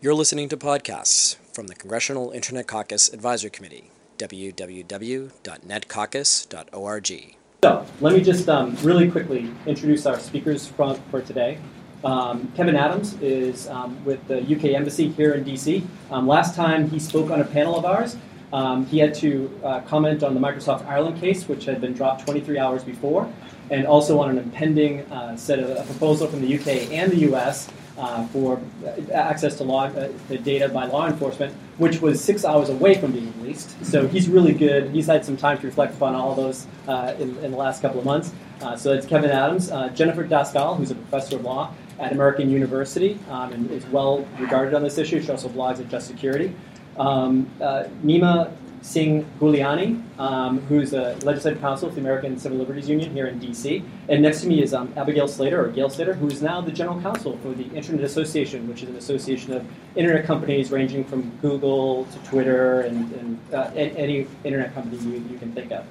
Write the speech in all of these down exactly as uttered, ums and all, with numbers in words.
You're listening to podcasts from the Congressional Internet Caucus Advisory Committee, w w w dot net caucus dot org. So, let me just um, really quickly introduce our speakers for, for today. Um, Kevin Adams is um, with the U K Embassy here in D C. Um, last time he spoke on a panel of ours, um, he had to uh, comment on the Microsoft Ireland case, which had been dropped twenty-three hours before, and also on an impending uh, set of a proposal from the U K and the U S uh, for access to law uh, the data by law enforcement, which was six hours away from being released. So he's really good. He's had some time to reflect upon all of those uh, in, in the last couple of months. Uh, so it's Kevin Adams, uh, Jennifer Daskal, who's a professor of law at American University um, and is well regarded on this issue. She also blogs at Just Security. Um, uh, Nima Singh Guliani, um, who's a legislative counsel with the American Civil Liberties Union here in D C. And next to me is um, Abigail Slater, or Gail Slater, who is now the general counsel for the Internet Association, which is an association of internet companies ranging from Google to Twitter and, and uh, any internet company you, you can think of.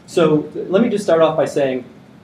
So let me just start off by saying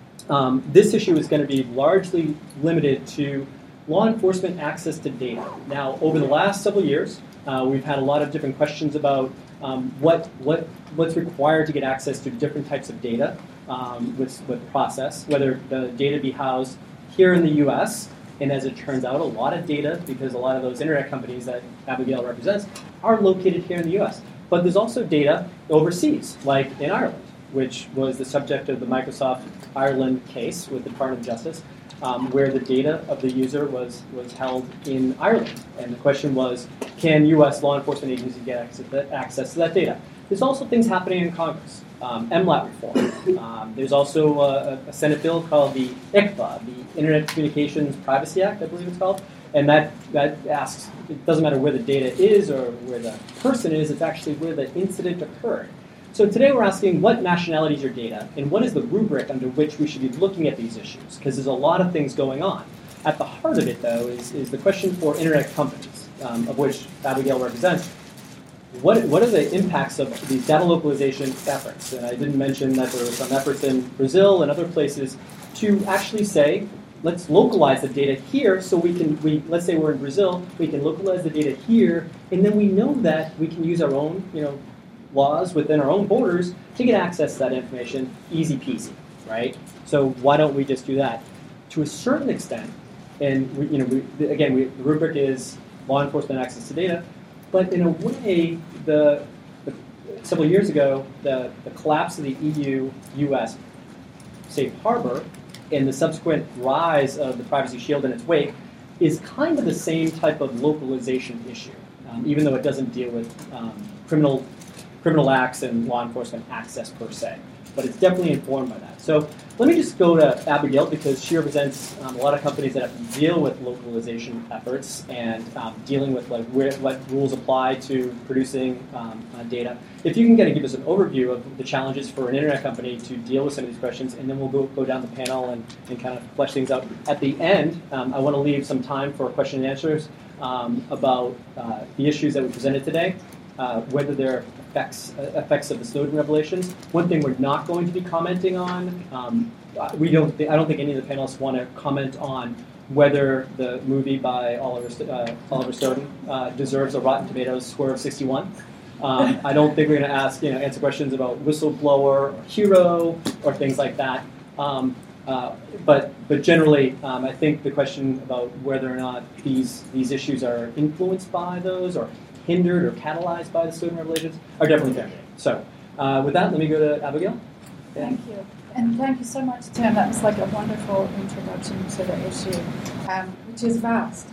um, this issue is going to be largely limited to law enforcement access to data. Now, over the last several years, uh, we've had a lot of different questions about Um, what what what's required to get access to different types of data um, with with process, whether the data be housed here in the U S, and as it turns out, a lot of data, because a lot of those internet companies that Abigail represents are located here in the U S. But there's also data overseas, like in Ireland, which was the subject of the Microsoft Ireland case with the Department of Justice, um, where the data of the user was, was held in Ireland. And the question was, can U S law enforcement agencies get access to that, access to that data? There's also things happening in Congress. Um, M LAT reform. Um, there's also a, a Senate bill called the I C P A, the Internet Communications Privacy Act, I believe it's called. And that, that asks, it doesn't matter where the data is or where the person is, it's actually where the incident occurred. So today we're asking what nationality is your data, and what is the rubric under which we should be looking at these issues? Because there's a lot of things going on. At the heart of it, though, is, is the question for internet companies, um, of which Abigail represents. What, what are the impacts of these data localization efforts? And I didn't mention that there were some efforts in Brazil and other places to actually say, let's localize the data here so we can, we, let's say we're in Brazil, we can localize the data here, and then we know that we can use our own, you know, laws within our own borders to get access to that information, easy peasy, right? So why don't we just do that? To a certain extent, and we, you know, we, again, we, the rubric is law enforcement access to data, but in a way, the, the several years ago, the, the collapse of the E U U S safe harbor and the subsequent rise of the Privacy Shield in its wake is kind of the same type of localization issue, um, even though it doesn't deal with um, criminal criminal acts and law enforcement access per se. But it's definitely informed by that. So let me just go to Abigail, because she represents um, a lot of companies that have to deal with localization efforts and um, dealing with like where, what rules apply to producing um, uh, data. If you can kind of give us an overview of the challenges for an internet company to deal with some of these questions, and then we'll go, go down the panel and, and kind of flesh things out. At the end, um, I want to leave some time for question and answers um, about uh, the issues that we presented today, uh, whether they're Effects, uh, effects of the Snowden revelations. One thing we're not going to be commenting on, um, we don't. Th- I don't think any of the panelists want to comment on whether the movie by Oliver, uh, Oliver Stone uh, deserves a Rotten Tomatoes score of sixty-one. Um, I don't think we're going to ask, you know, answer questions about whistleblower or hero or things like that. Um, uh, but but generally, um, I think the question about whether or not these these issues are influenced by those or hindered or catalyzed by the Snowden revelations are definitely fair. So uh, with that, let me go to Abigail. Thank you. And thank you so much, Tim. That was like a wonderful introduction to the issue, um, which is vast,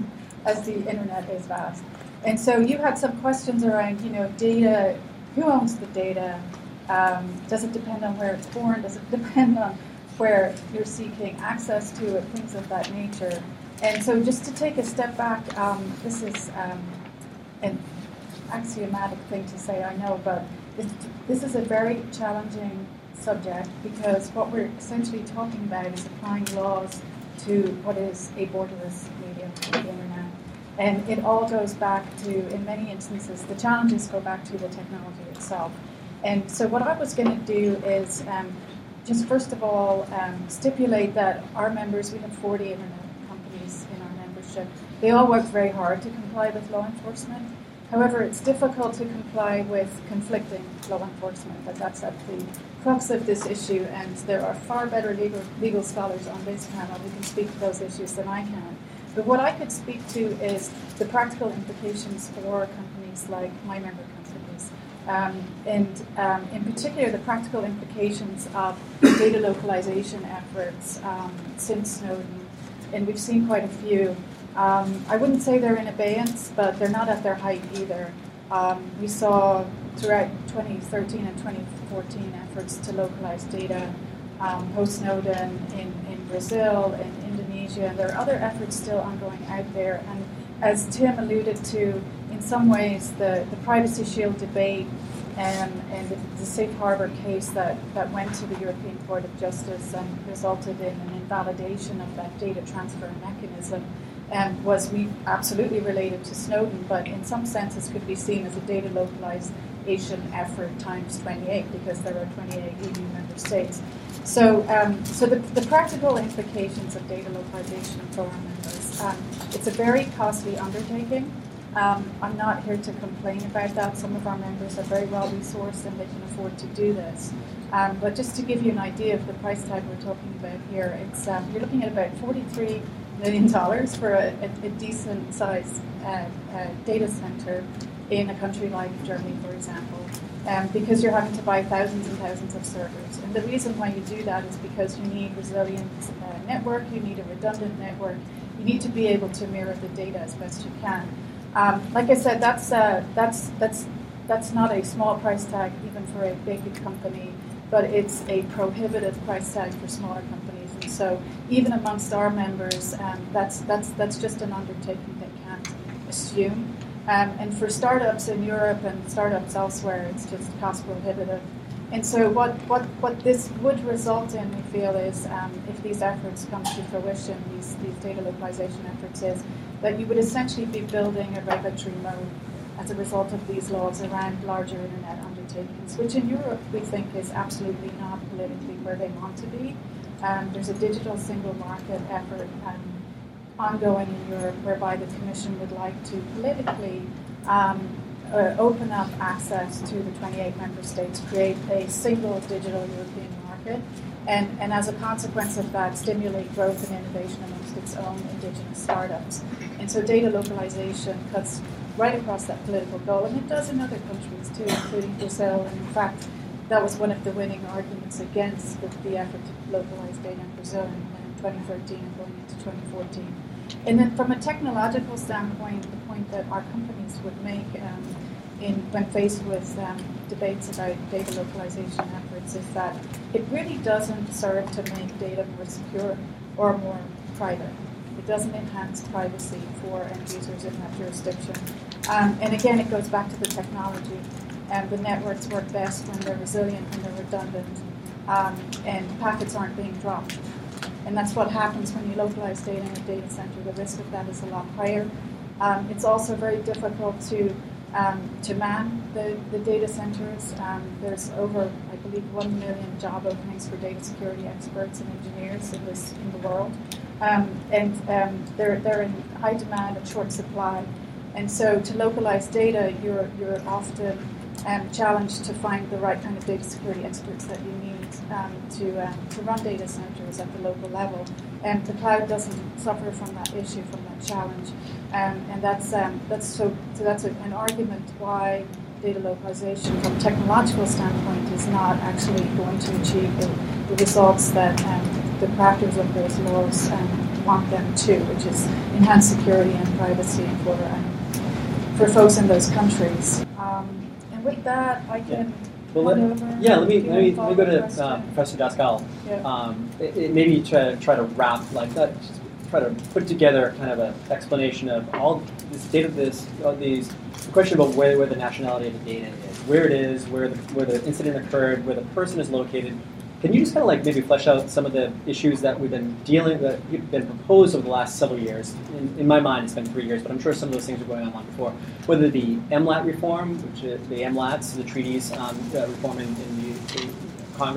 as the internet is vast. And so you had some questions around, you know, data, who owns the data? Um, does it depend on where it's born? Does it depend on where you're seeking access to it? Things of that nature. And so just to take a step back, um, this is um, an axiomatic thing to say, I know, but this, this is a very challenging subject, because what we're essentially talking about is applying laws to what is a borderless medium, the internet. And it all goes back to, in many instances, the challenges go back to the technology itself. And so what I was going to do is um, just first of all um, stipulate that our members, we have forty internet companies in our membership, They all work very hard to comply with law enforcement. However, it's difficult to comply with conflicting law enforcement, but that's at the crux of this issue, and there are far better legal, legal scholars on this panel who can speak to those issues than I can. But what I could speak to is the practical implications for companies like my member companies, um, and um, in particular the practical implications of data localization efforts um, since Snowden, and we've seen quite a few. Um, I wouldn't say they're in abeyance, but they're not at their height either. Um, we saw throughout twenty thirteen and twenty fourteen efforts to localize data um, post-Snowden in, in Brazil, in Indonesia, and there are other efforts still ongoing out there. And as Tim alluded to, in some ways the, the Privacy Shield debate um, and the, the safe harbor case that, that went to the European Court of Justice and resulted in an invalidation of that data transfer mechanism Um, was we absolutely related to Snowden, but in some senses could be seen as a data localization effort times twenty-eight, because there are twenty-eight E U member states. So, um, so the, the practical implications of data localization for our members, um, it's a very costly undertaking. Um, I'm not here to complain about that. Some of our members are very well resourced and they can afford to do this. Um, but just to give you an idea of the price tag we're talking about here, it's um, you're looking at about forty-three million dollars for a, a, a decent sized uh, uh, data center in a country like Germany, for example, um, because you're having to buy thousands and thousands of servers. And the reason why you do that is because you need resilient uh, network, you need a redundant network, you need to be able to mirror the data as best you can. Um, like I said, that's uh, that's that's that's not a small price tag even for a big company, but it's a prohibitive price tag for smaller companies. And so even amongst our members, um, that's that's that's just an undertaking they can't assume. Um, and for startups in Europe and startups elsewhere, it's just cost prohibitive. And so what, what, what this would result in, we feel, is um, if these efforts come to fruition, these, these data localization efforts, is that you would essentially be building a regulatory mode as a result of these laws around larger internet undertakings, which in Europe we think is absolutely not politically where they want to be. Um, there's a digital single market effort um, ongoing in Europe whereby the Commission would like to politically um, uh, open up access to the twenty-eight member states, create a single digital European market, and, and as a consequence of that, stimulate growth and innovation amongst its own indigenous startups. And so data localization cuts right across that political goal, and it does in other countries too, including Brazil. And in fact, that was one of the winning arguments against the, the effort to localize data in Brazil in, in twenty thirteen and going into twenty fourteen. And then from a technological standpoint, the point that our companies would make um, in, when faced with um, debates about data localization efforts is that it really doesn't serve to make data more secure or more private. It doesn't enhance privacy for end users in that jurisdiction. Um, and again, it goes back to the technology. And the networks work best when they're resilient and they're redundant, um, and packets aren't being dropped. And that's what happens when you localize data in a data center. The risk of that is a lot higher. Um, it's also very difficult to um, to man the, the data centers. Um, there's over, I believe, one million job openings for data security experts and engineers in this in the world, um, and um, they're they're in high demand and short supply. And so, to localize data, you're you're often um, challenged to find the right kind of data security experts that you need um, to um, to run data centers at the local level. And the cloud doesn't suffer from that issue, from that challenge. Um, and that's um, that's so, so that's a, an argument why data localization, from a technological standpoint, is not actually going to achieve the, the results that um, the crafters of those laws um, want them to, which is enhance security and privacy for um, for folks in those countries. Um, and with that, I can. Well, let, over yeah, let me let me, let me go to uh, question. Professor Daskal. Yeah. Um, it, it maybe try to try to wrap like that. Just try to put together kind of an explanation of all this data. This all these the question about where where the nationality of the data is, where it is, where the where the incident occurred, where the person is located. Can you just kind of like maybe flesh out some of the issues that we've been dealing that have been proposed over the last several years? In, in my mind, it's been three years, but I'm sure some of those things were going on long before. Whether the M LAT reform, which is the M LATs, the treaties um, uh, reform in, in the, the Congress,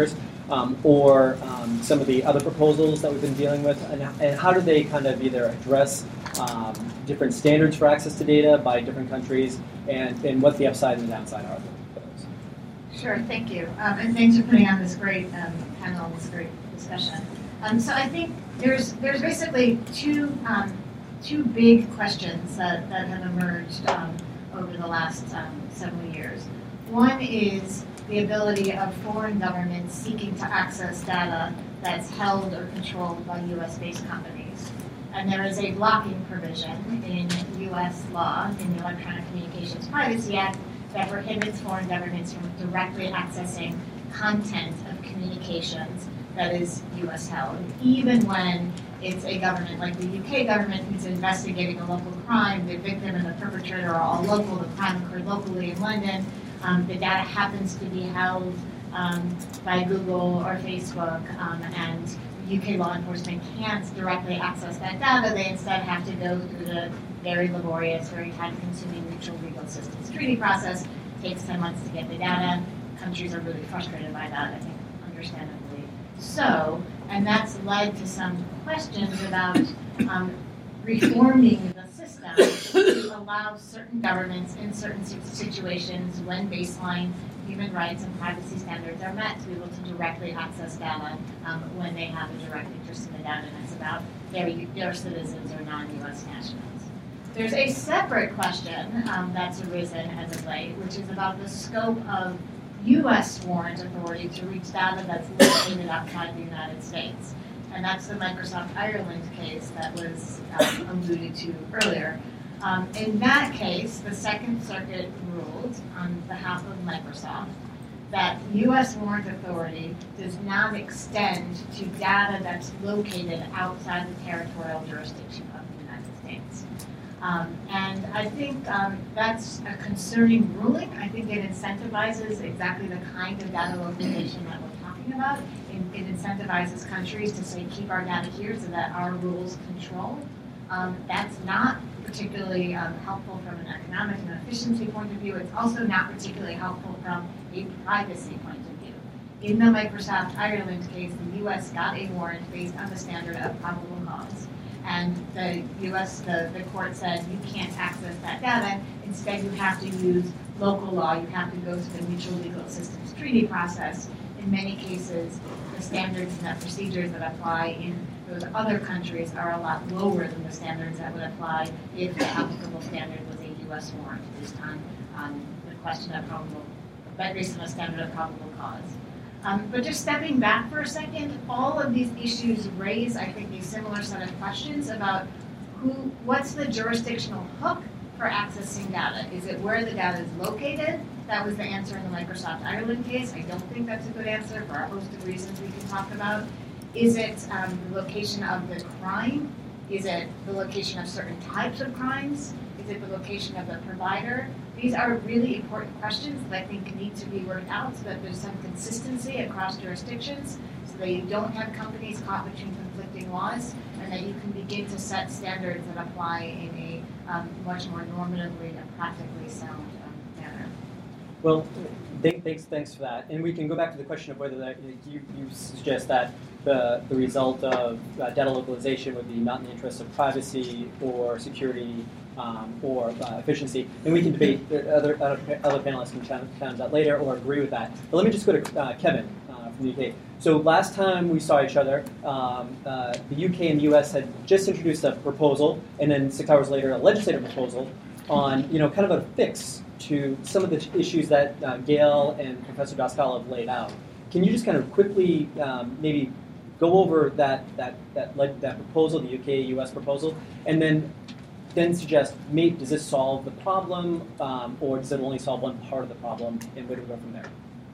um, or um, some of the other proposals that we've been dealing with, and, and how do they kind of either address um, different standards for access to data by different countries, and, and what the upside and the downside are for those? Sure, thank you. Um, and thanks for putting on this great um, panel and this great discussion. Um, so I think there's there's basically two um, two big questions that, that have emerged um, over the last um, several years. One is the ability of foreign governments seeking to access data that's held or controlled by U S-based companies. And there is a blocking provision in U S law, in the Electronic Communications Privacy Act, that prohibits foreign governments from directly accessing content of communications that is U S held, even when it's a government like the U K government who's investigating a local crime, the victim and the perpetrator are all local, the crime occurred locally in London, um, the data happens to be held um, by Google or Facebook, um, and U K law enforcement can't directly access that data. They instead have to go through the very laborious, very time-consuming mutual legal assistance treaty process. It takes ten months to get the data. Countries are really frustrated by that, I think, understandably so. And that's led to some questions about um, reforming the system to allow certain governments in certain situations when baseline human rights and privacy standards are met to be able to directly access data um, when they have a direct interest in the data, and it's about their, their citizens or non-U S nationals. There's a separate question um, that's arisen as of late, which is about the scope of U S warrant authority to reach data that's located outside the United States. And that's the Microsoft Ireland case that was um, alluded to earlier. Um, in that case, the Second Circuit ruled on behalf of Microsoft that U S warrant authority does not extend to data that's located outside the territorial jurisdiction of the United States. Um, and I think um, that's a concerning ruling. I think it incentivizes exactly the kind of data localization that we're talking about. It, it incentivizes countries to say, keep our data here so that our rules control. Um, that's not particularly um, helpful from an economic and efficiency point of view. It's also not particularly helpful from a privacy point of view. In the Microsoft Ireland case, the U S got a warrant based on the standard of probable cause. And the U S, the, the court said, you can't access that data. Instead, you have to use local law. You have to go through the mutual legal assistance treaty process. In many cases, the standards and the procedures that apply in those other countries are a lot lower than the standards that would apply if the applicable standard was a U S warrant, based on um, the question of probable, based on a standard of probable cause. Um, but just stepping back for a second, all of these issues raise, I think, a similar set of questions about who, what's the jurisdictional hook for accessing data? Is it where the data is located? That was the answer in the Microsoft Ireland case. I don't think that's a good answer for a host of reasons we can talk about. Is it um, the location of the crime? Is it the location of certain types of crimes? Is it the location of the provider? These are really important questions that I think need to be worked out so that there's some consistency across jurisdictions, so that you don't have companies caught between conflicting laws, and that you can begin to set standards that apply in a um, much more normatively and practically sound um, manner. Well, th- thanks, thanks for that. And we can go back to the question of whether that, you, you suggest that the, the result of uh, data localization would be not in the interest of privacy or security um, or uh, efficiency. And we can debate, other, other, other panelists can challenge that later or agree with that. But let me just go to uh, Kevin uh, from the U K. So last time we saw each other, um, uh, the U K and the U S had just introduced a proposal, and then six hours later a legislative proposal on, you know, kind of a fix to some of the issues that uh, Gail and Professor Daskal have laid out. Can you just kind of quickly um, maybe go over that that that that, that proposal, the U K U S proposal, and then then suggest, maybe, does this solve the problem, um, or does it only solve one part of the problem, and where do we go from there?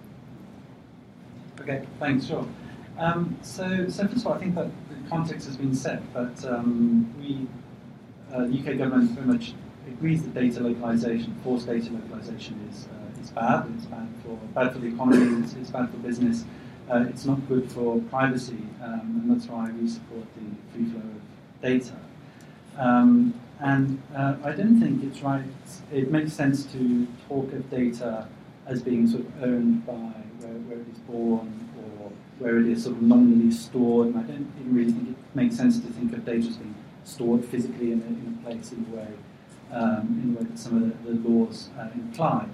Okay, thanks, sure. Um, so, so first of all, I think that the context has been set, but um, we, uh, the U K government very much agrees that data localization, forced data localization is uh, is bad. It's bad for bad for the economy. It's, it's bad for business. Uh, it's not good for privacy, um, and that's why we support the free flow of data. Um, and uh, I don't think it's right. It makes sense to talk of data as being sort of owned by where, where it is born or where it is sort of nominally stored, and I don't even really think it makes sense to think of data as being stored physically in a, in a place in the way, um, in the way that some of the, the laws uh, imply.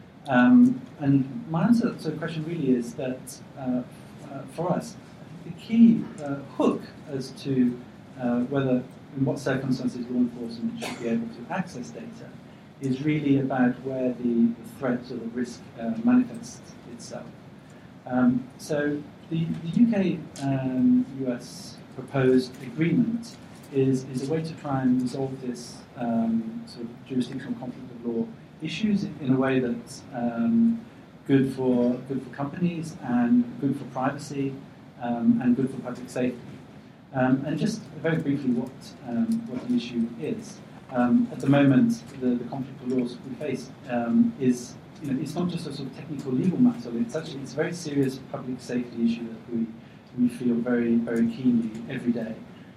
Um, and my answer to the question really is that uh, uh, for us, I think the key uh, hook as to uh, whether, in what circumstances law enforcement should be able to access data is really about where the, the threat or the risk uh, manifests itself. Um, so the, the U K um, U S proposed agreement is, is a way to try and resolve this um, sort of jurisdictional conflict of law issues in a way that's um, good for good for companies and good for privacy um, and good for public safety. Um, and just very briefly, what um, what the issue is. Um, at the moment, the, the conflict of laws we face um, is, you know, it's not just a sort of technical legal matter. It's actually it's a very serious public safety issue that we we feel very very keenly every day,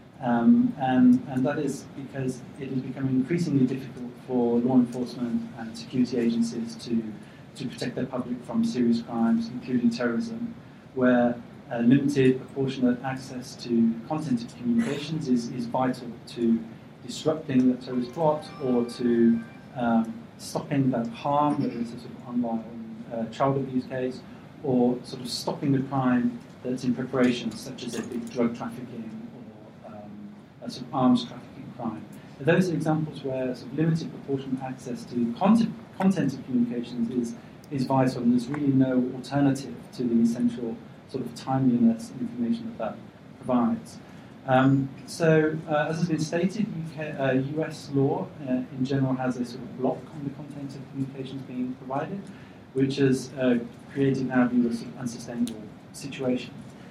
um, and and that is because it is becoming increasingly difficult for law enforcement and security agencies to to protect their public from serious crimes, including terrorism, where uh, limited, proportionate access to content communications is, is vital to disrupting the terrorist plot or to um, stopping that harm, whether it's a sort of online uh, child abuse case, or sort of stopping the crime that's in preparation, such as a big drug trafficking or um, a sort of arms trafficking crime. Those are examples where sort of limited proportionate access to content, content of communications is, is vital, and there's really no alternative to the essential sort of timeliness information that that provides. Um, so, uh, as has been stated, U K, uh, U S law uh, in general has a sort of block on the content of communications being provided, which has uh, created, in our view, a sort of unsustainable situation.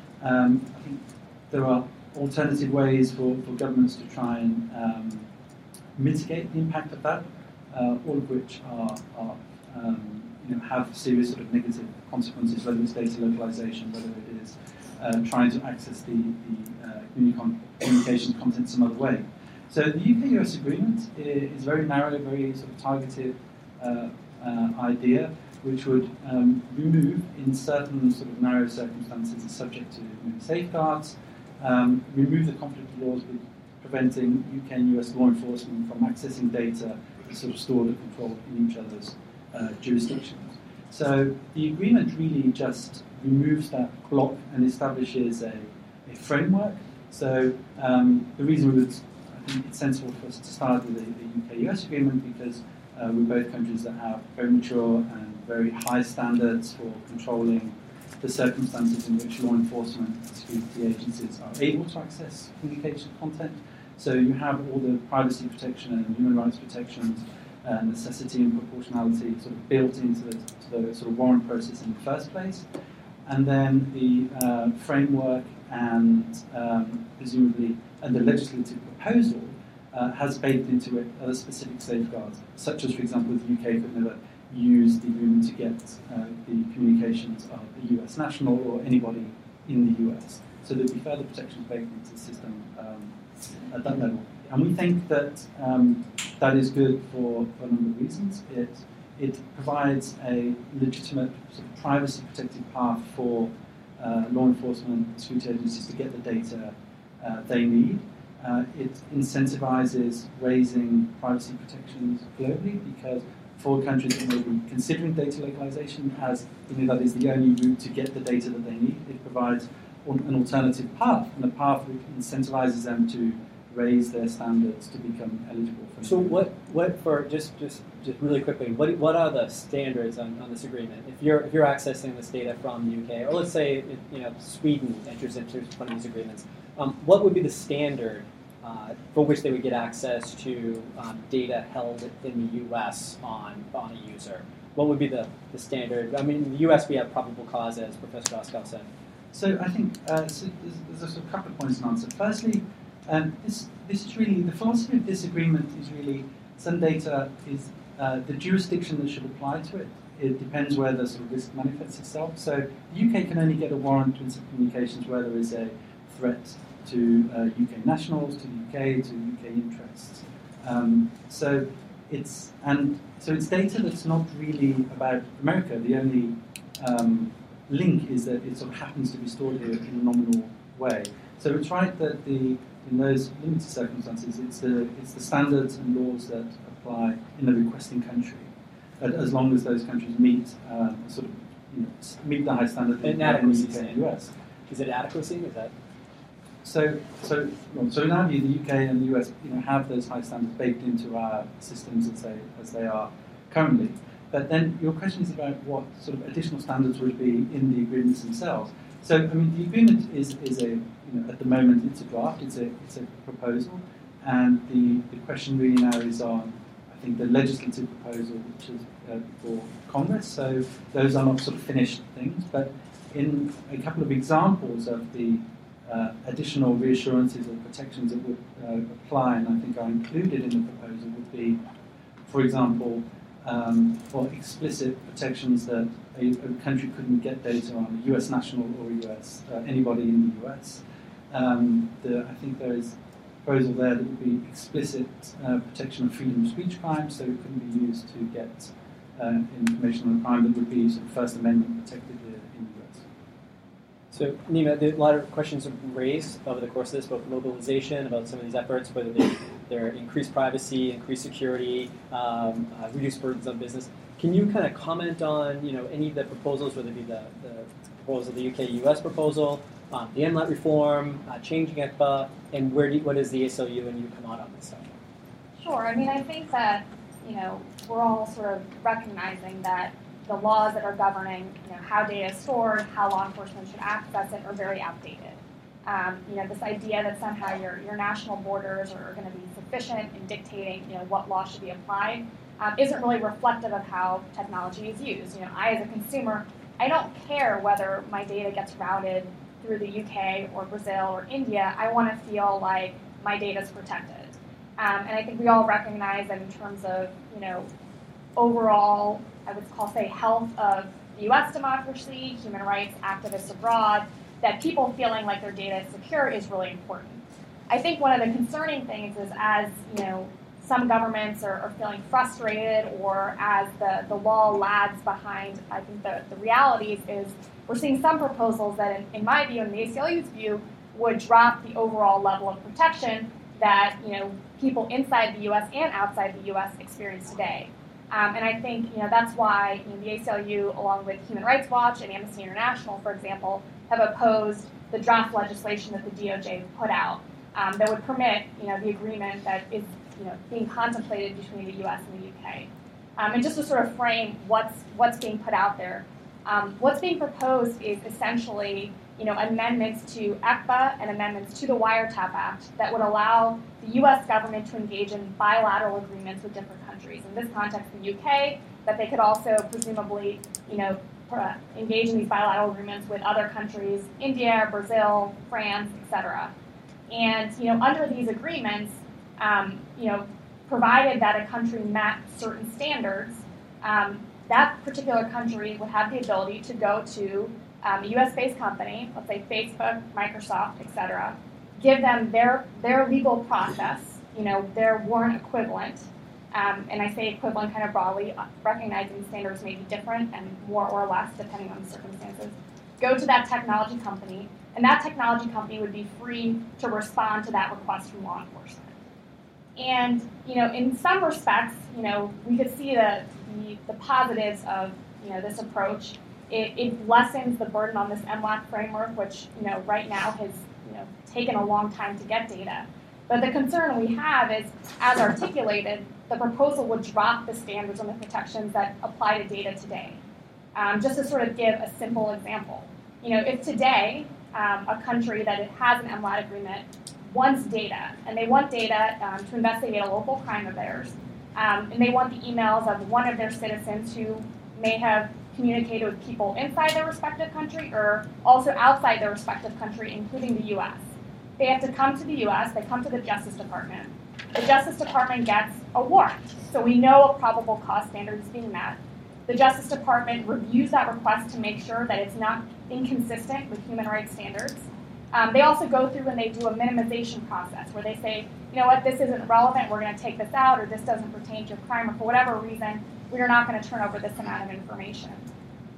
Um, I think there are alternative ways for, for governments to try and um, mitigate the impact of that, uh, all of which are, are um, you know, have serious sort of negative consequences, whether it's data localization, whether it is uh, trying to access the, the uh, communicom- communications content some other way. So the U K U S agreement is very narrow, very sort of targeted uh, uh, idea, which would um, remove, in certain sort of narrow circumstances, subject to you know, safeguards, um, remove the conflict of laws with preventing U K and U S law enforcement from accessing data that's sort of stored and controlled in each other's uh, jurisdictions. So the agreement really just removes that block and establishes a, a framework. So um, the reason we would, I think it's sensible for us to start with the, the U K U S agreement because uh, we're both countries that have very mature and very high standards for controlling the circumstances in which law enforcement and security agencies are able to access communication content. So you have all the privacy protection and human rights protections, uh, necessity and proportionality sort of built into the, to the sort of warrant process in the first place. And then the uh, framework and um, presumably and the legislative proposal uh, has baked into it other specific safeguards, such as, for example, the U K could never use the agreement to get uh, the communications of a U S national or anybody in the U S. So there'd be further protections baked into the system um, at that level. And we think that um, that is good for, for a number of reasons. It, it provides a legitimate sort of privacy-protected path for uh, law enforcement and security agencies to get the data uh, they need. Uh, it incentivizes raising privacy protections globally because for countries that may be considering data localization as you know, that is the only route to get the data that they need, it provides an alternative path, and a path which incentivizes them to raise their standards to become eligible for. So what, what for just, just, just really quickly, what, what are the standards on, on this agreement? If you're, if you're accessing this data from the U K, or let's say it, you know Sweden enters into one of these agreements, um, what would be the standard uh, for which they would get access to um, data held in the U S on on a user? What would be the, the standard? I mean, in the U S we have probable cause, as Professor Oskal said. So I think uh, so there's, there's a sort of couple of points to answer. Firstly, um, this this is really the philosophy of this agreement is really some data is uh, the jurisdiction that should apply to it. It depends where the sort of risk manifests itself. So the U K can only get a warrant to instant communications where there is a threat to uh, U K nationals, to the U K, to U K interests. Um, so it's and so it's data that's not really about America. The only um, link is that it sort of happens to be stored here in a nominal way. So it's right that the in those limited circumstances, it's the it's the standards and laws that apply in the requesting country, as long as those countries meet um, sort of you know, meet the high standard in the U K and U S. Is it adequacy? Is that so? So well, so in our view, the U K and the U S you know have those high standards baked into our systems as they as they are currently. But then your question is about what sort of additional standards would be in the agreements themselves. So, I mean, the agreement is, is a, you know, at the moment it's a draft, it's a, it's a proposal, and the, the question really now is on, I think, the legislative proposal, which is uh, for Congress. So those are not sort of finished things, but in a couple of examples of the uh, additional reassurances or protections that would uh, apply, and I think are included in the proposal, would be, for example, Um, for explicit protections that a, a country couldn't get data on a U S national or a U S uh, anybody in the U S. Um, the, I think there is a proposal there that would be explicit uh, protection of freedom of speech crimes, so it couldn't be used to get uh, information on a crime that would be sort of First Amendment protected in the U S. So, Nima, a lot of questions have been raised over the course of this, about mobilization, about some of these efforts, whether they, they're increased privacy, increased security, um, uh, reduced burdens on business. Can you kind of comment on, you know, any of the proposals, whether it be the, the proposal, the U K U S proposal, um, the M LAT reform, uh, changing E C B A, and where do, what does the A C L U and you come out on this stuff? Sure. I mean, I think that, you know, we're all sort of recognizing that the laws that are governing, you know, how data is stored, how law enforcement should access it, are very outdated. Um, you know, this idea that somehow your, your national borders are, are going to be sufficient in dictating, you know, what law should be applied um, isn't really reflective of how technology is used. You know, I as a consumer, I don't care whether my data gets routed through the U K or Brazil or India. I want to feel like my data is protected. Um, and I think we all recognize that in terms of, you know, overall, I would call, say, health of the U S democracy, human rights activists abroad, that people feeling like their data is secure is really important. I think one of the concerning things is as, you know, some governments are, are feeling frustrated or as the, the law lags behind, I think the, the realities is we're seeing some proposals that, in, in my view and the A C L U's view, would drop the overall level of protection that, you know, people inside the U S and outside the U S experience today. Um, and I think, you know, that's why you know, the A C L U, along with Human Rights Watch and Amnesty International, for example, have opposed the draft legislation that the D O J put out um, that would permit, you know, the agreement that is, you know, being contemplated between the U S and the U K. Um, and just to sort of frame what's what's being put out there, um, what's being proposed is essentially, you know, amendments to E C B A and amendments to the Wiretap Act that would allow the U S government to engage in bilateral agreements with different countries. In this context, the U K, that they could also presumably, you know, engage in these bilateral agreements with other countries, India, Brazil, France, et cetera. And, you know, under these agreements, um, you know, provided that a country met certain standards, um, that particular country would have the ability to go to um, a U S-based company, let's say Facebook, Microsoft, et cetera, give them their their legal process, you know, their warrant equivalent. Um, and I say equivalent kind of broadly, recognizing standards may be different and more or less depending on the circumstances. Go to that technology company, and that technology company would be free to respond to that request from law enforcement. And, you know, in some respects, you know, we could see the, the, the positives of, you know, this approach. It, it lessens the burden on this M LAT framework, which, you know, right now has, you know, taken a long time to get data. But the concern we have is, as articulated, the proposal would drop the standards and the protections that apply to data today. Um, just to sort of give a simple example, you know, if today um, a country that it has an M LAT agreement wants data, and they want data um, to investigate a local crime of theirs, um, and they want the emails of one of their citizens who may have communicated with people inside their respective country or also outside their respective country, including the U S. They have to come to the U S, they come to the Justice Department. The Justice Department gets a warrant, so we know a probable cause standard is being met. The Justice Department reviews that request to make sure that it's not inconsistent with human rights standards. Um, they also go through and they do a minimization process where they say, you know what, this isn't relevant, we're going to take this out, or this doesn't pertain to your crime, or for whatever reason, we are not going to turn over this amount of information.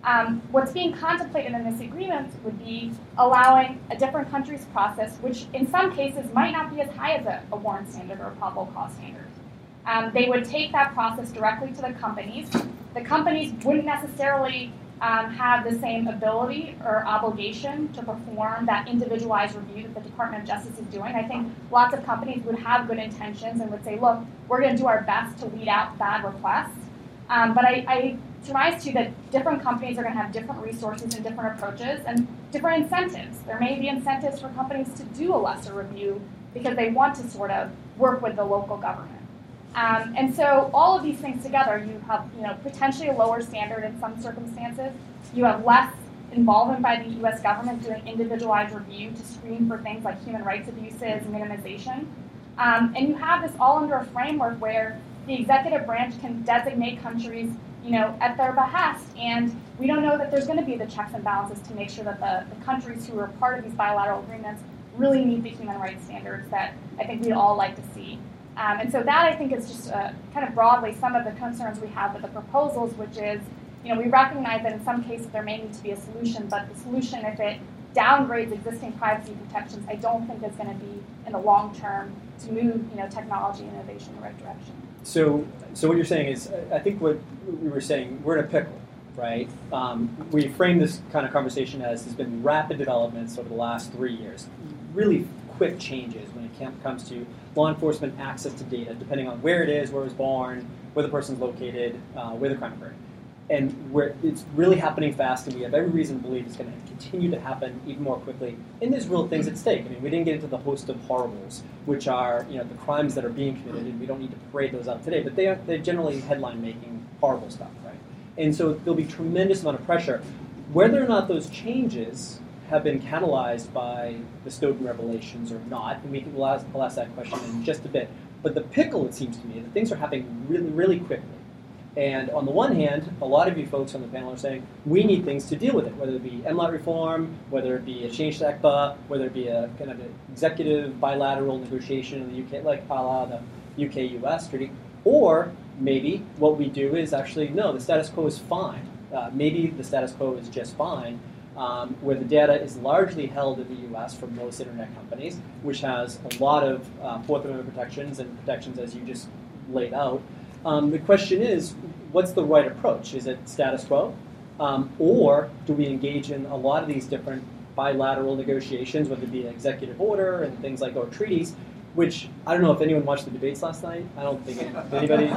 Um, what's being contemplated in this agreement would be allowing a different country's process, which in some cases might not be as high as a, a warrant standard or a probable cause standard. Um, they would take that process directly to the companies. The companies wouldn't necessarily um, have the same ability or obligation to perform that individualized review that the Department of Justice is doing. I think lots of companies would have good intentions and would say, look, we're going to do our best to weed out bad requests. Um, but I, I surmise to you that different companies are going to have different resources and different approaches and different incentives. There may be incentives for companies to do a lesser review because they want to sort of work with the local government. Um, and so all of these things together, you have you know, potentially a lower standard in some circumstances. You have less involvement by the U S government doing individualized review to screen for things like human rights abuses, minimization. Um, and you have this all under a framework where the executive branch can designate countries, you know, at their behest, and we don't know that there's going to be the checks and balances to make sure that the, the countries who are part of these bilateral agreements really meet the human rights standards that I think we'd all like to see. Um, and so that, I think, is just uh, kind of broadly some of the concerns we have with the proposals, which is, you know, we recognize that in some cases there may need to be a solution, but the solution, if it downgrades existing privacy protections, I don't think is going to be in the long term to move, you know, technology and innovation in the right direction. So, so what you're saying is, I think what we were saying, we're in a pickle, right? Um, we frame this kind of conversation as there's been rapid developments over the last three years, really quick changes when it comes to law enforcement access to data, depending on where it is, where it was born, where the person's located, uh, where the crime occurred. And where it's really happening fast, and we have every reason to believe it's going to continue to happen even more quickly. And there's real things at stake. I mean, we didn't get into the host of horribles, which are, you know, the crimes that are being committed, and we don't need to parade those out today. But they are they're generally headline-making horrible stuff, right? And so there'll be tremendous amount of pressure. Whether or not those changes have been catalyzed by the Snowden revelations or not, and we can we'll ask, we'll ask that question in just a bit. But the pickle, it seems to me, that things are happening really, really quickly. And on the one hand, a lot of you folks on the panel are saying, we need things to deal with it, whether it be M L A T reform, whether it be a change to E C P A, whether it be a kind of an executive bilateral negotiation in the U K, like a la the U K U S treaty. Or maybe what we do is actually, no, the status quo is fine. Uh, maybe the status quo is just fine, um, where the data is largely held in the U S for most internet companies, which has a lot of uh, Fourth Amendment protections and protections as you just laid out. Um, the question is, what's the right approach? Is it status quo? Um, or do we engage in a lot of these different bilateral negotiations, whether it be an executive order and things like or treaties, which I don't know if anyone watched the debates last night. I don't think anybody.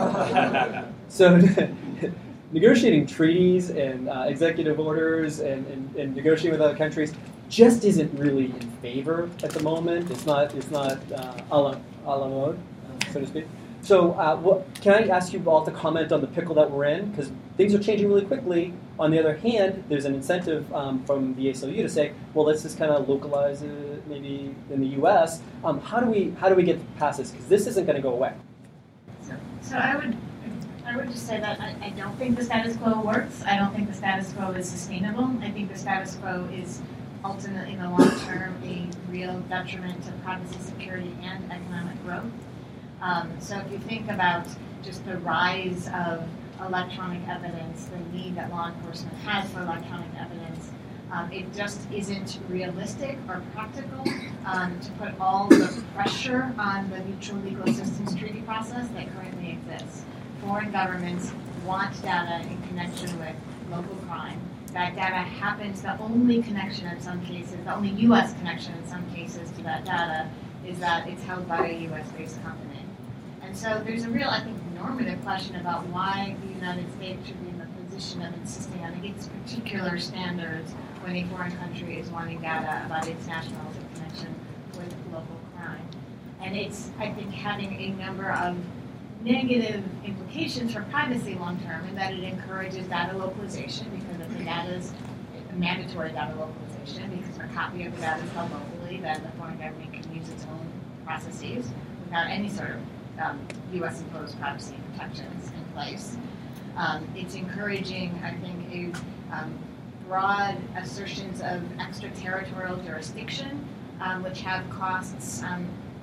So negotiating treaties and uh, executive orders and, and, and negotiating with other countries just isn't really in favor at the moment. It's not, it's not uh, a la, a la mode, uh, so to speak. So uh, what, can I ask you all to comment on the pickle that we're in? Because things are changing really quickly. On the other hand, there's an incentive um, from the A C L U to say, well, let's just kind of localize it maybe in the U S. Um, how do we how do we get past this? Because this isn't going to go away. So, so I would I would just say that I, I don't think the status quo works. I don't think the status quo is sustainable. I think the status quo is ultimately, in the long term, a real detriment to privacy, security, and economic growth. Um, so if you think about just the rise of electronic evidence, the need that law enforcement has for electronic evidence, um, it just isn't realistic or practical um, to put all the pressure on the mutual legal assistance treaty process that currently exists. Foreign governments want data in connection with local crime. That data happens, the only connection in some cases, the only U S connection in some cases to that data is that it's held by a U S-based company. And so there's a real, I think, normative question about why the United States should be in the position of insisting on its particular standards when a foreign country is wanting data about its nationals in connection with local crime. And it's, I think, having a number of negative implications for privacy long term, in that it encourages data localization, because if the data is mandatory data localization, because a copy of the data is held locally, then the foreign government can use its own processes without any sort of Um, U S-imposed privacy protections in place. Um, it's encouraging, I think, a um, broad assertions of extraterritorial jurisdiction, um, which have costs um,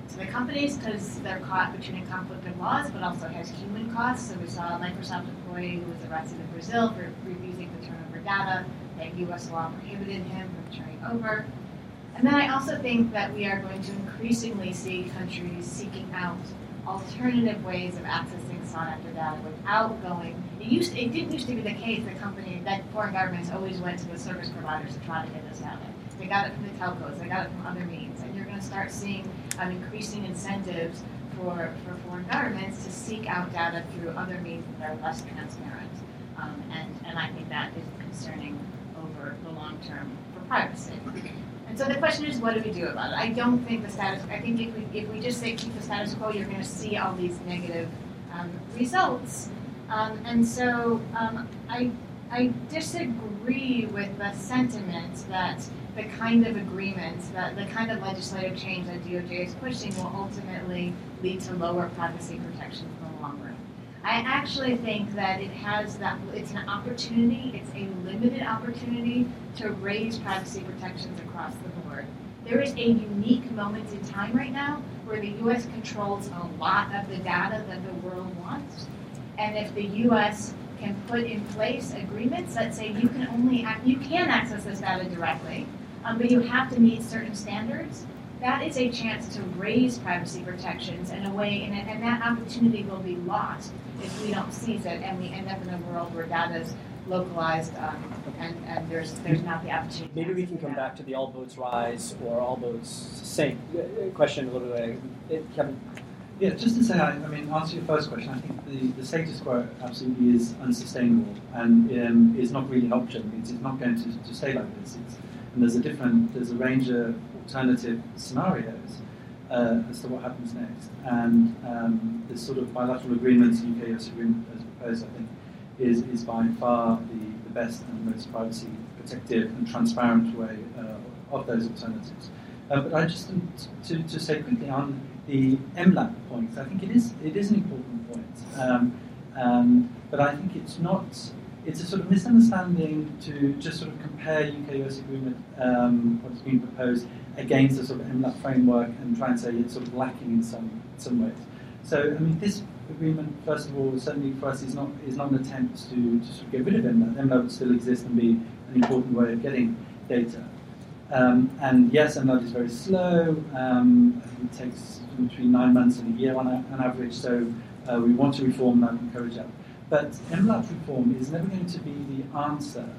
to the companies because they're caught between a conflict of laws, but also has human costs. So we saw a Microsoft employee who was arrested in Brazil for refusing to turn over data that U S law prohibited him from turning over. And then I also think that we are going to increasingly see countries seeking out alternative ways of accessing sought-after data without going. It used it didn't used to be the case that company that foreign governments always went to the service providers to try to get this data. They got it from the telcos. They got it from other means, and you're going to start seeing um, increasing incentives for for foreign governments to seek out data through other means that are less transparent. Um, and and I think that is concerning over the long term for privacy. And so the question is, what do we do about it? I don't think the status. I think if we if we just say keep the status quo, you're going to see all these negative um, results. Um, and so um, I I disagree with the sentiment that the kind of agreements, that the kind of legislative change that D O J is pushing will ultimately lead to lower privacy protections in the long run. I actually think that it has that, it's an opportunity, it's a limited opportunity to raise privacy protections across the board. There is a unique moment in time right now where the U S controls a lot of the data that the world wants. And if the U S can put in place agreements that say you can only, you can access this data directly, um, but you have to meet certain standards, that is a chance to raise privacy protections in a way, and, and that opportunity will be lost if we don't seize it and we end up in a world where data is localized um, and, and there's there's not the opportunity. Maybe we can come back to the all boats rise or all boats sink question a little bit. Kevin? Yeah, just to say, I, I mean, answer your first question, I think the, the status quo absolutely is unsustainable and um, is not really an option. It's, it's not going to, to stay like this. It's, and there's a different, there's a range of alternative scenarios uh, as to what happens next. And um, this sort of bilateral agreements, U K U S agreement as proposed, I think, is, is by far the, the best and most privacy protective and transparent way uh, of those alternatives. Uh, but I just want to, to say quickly on the M LAT point, I think it is it is an important point. Um, um, but I think it's not, it's a sort of misunderstanding to just sort of compare U K U S agreement, um, what's being proposed, against the sort of M LAT framework and try and say it's sort of lacking in some some ways. So, I mean, this agreement, first of all, certainly for us is not is not an attempt to, to sort of get rid of M LAT. M LAT would still exist and be an important way of getting data. Um, and yes, M LAT is very slow. Um, I think it takes between nine months and a year on, a, on average, so uh, we want to reform that and encourage that. But M LAT reform is never going to be the answer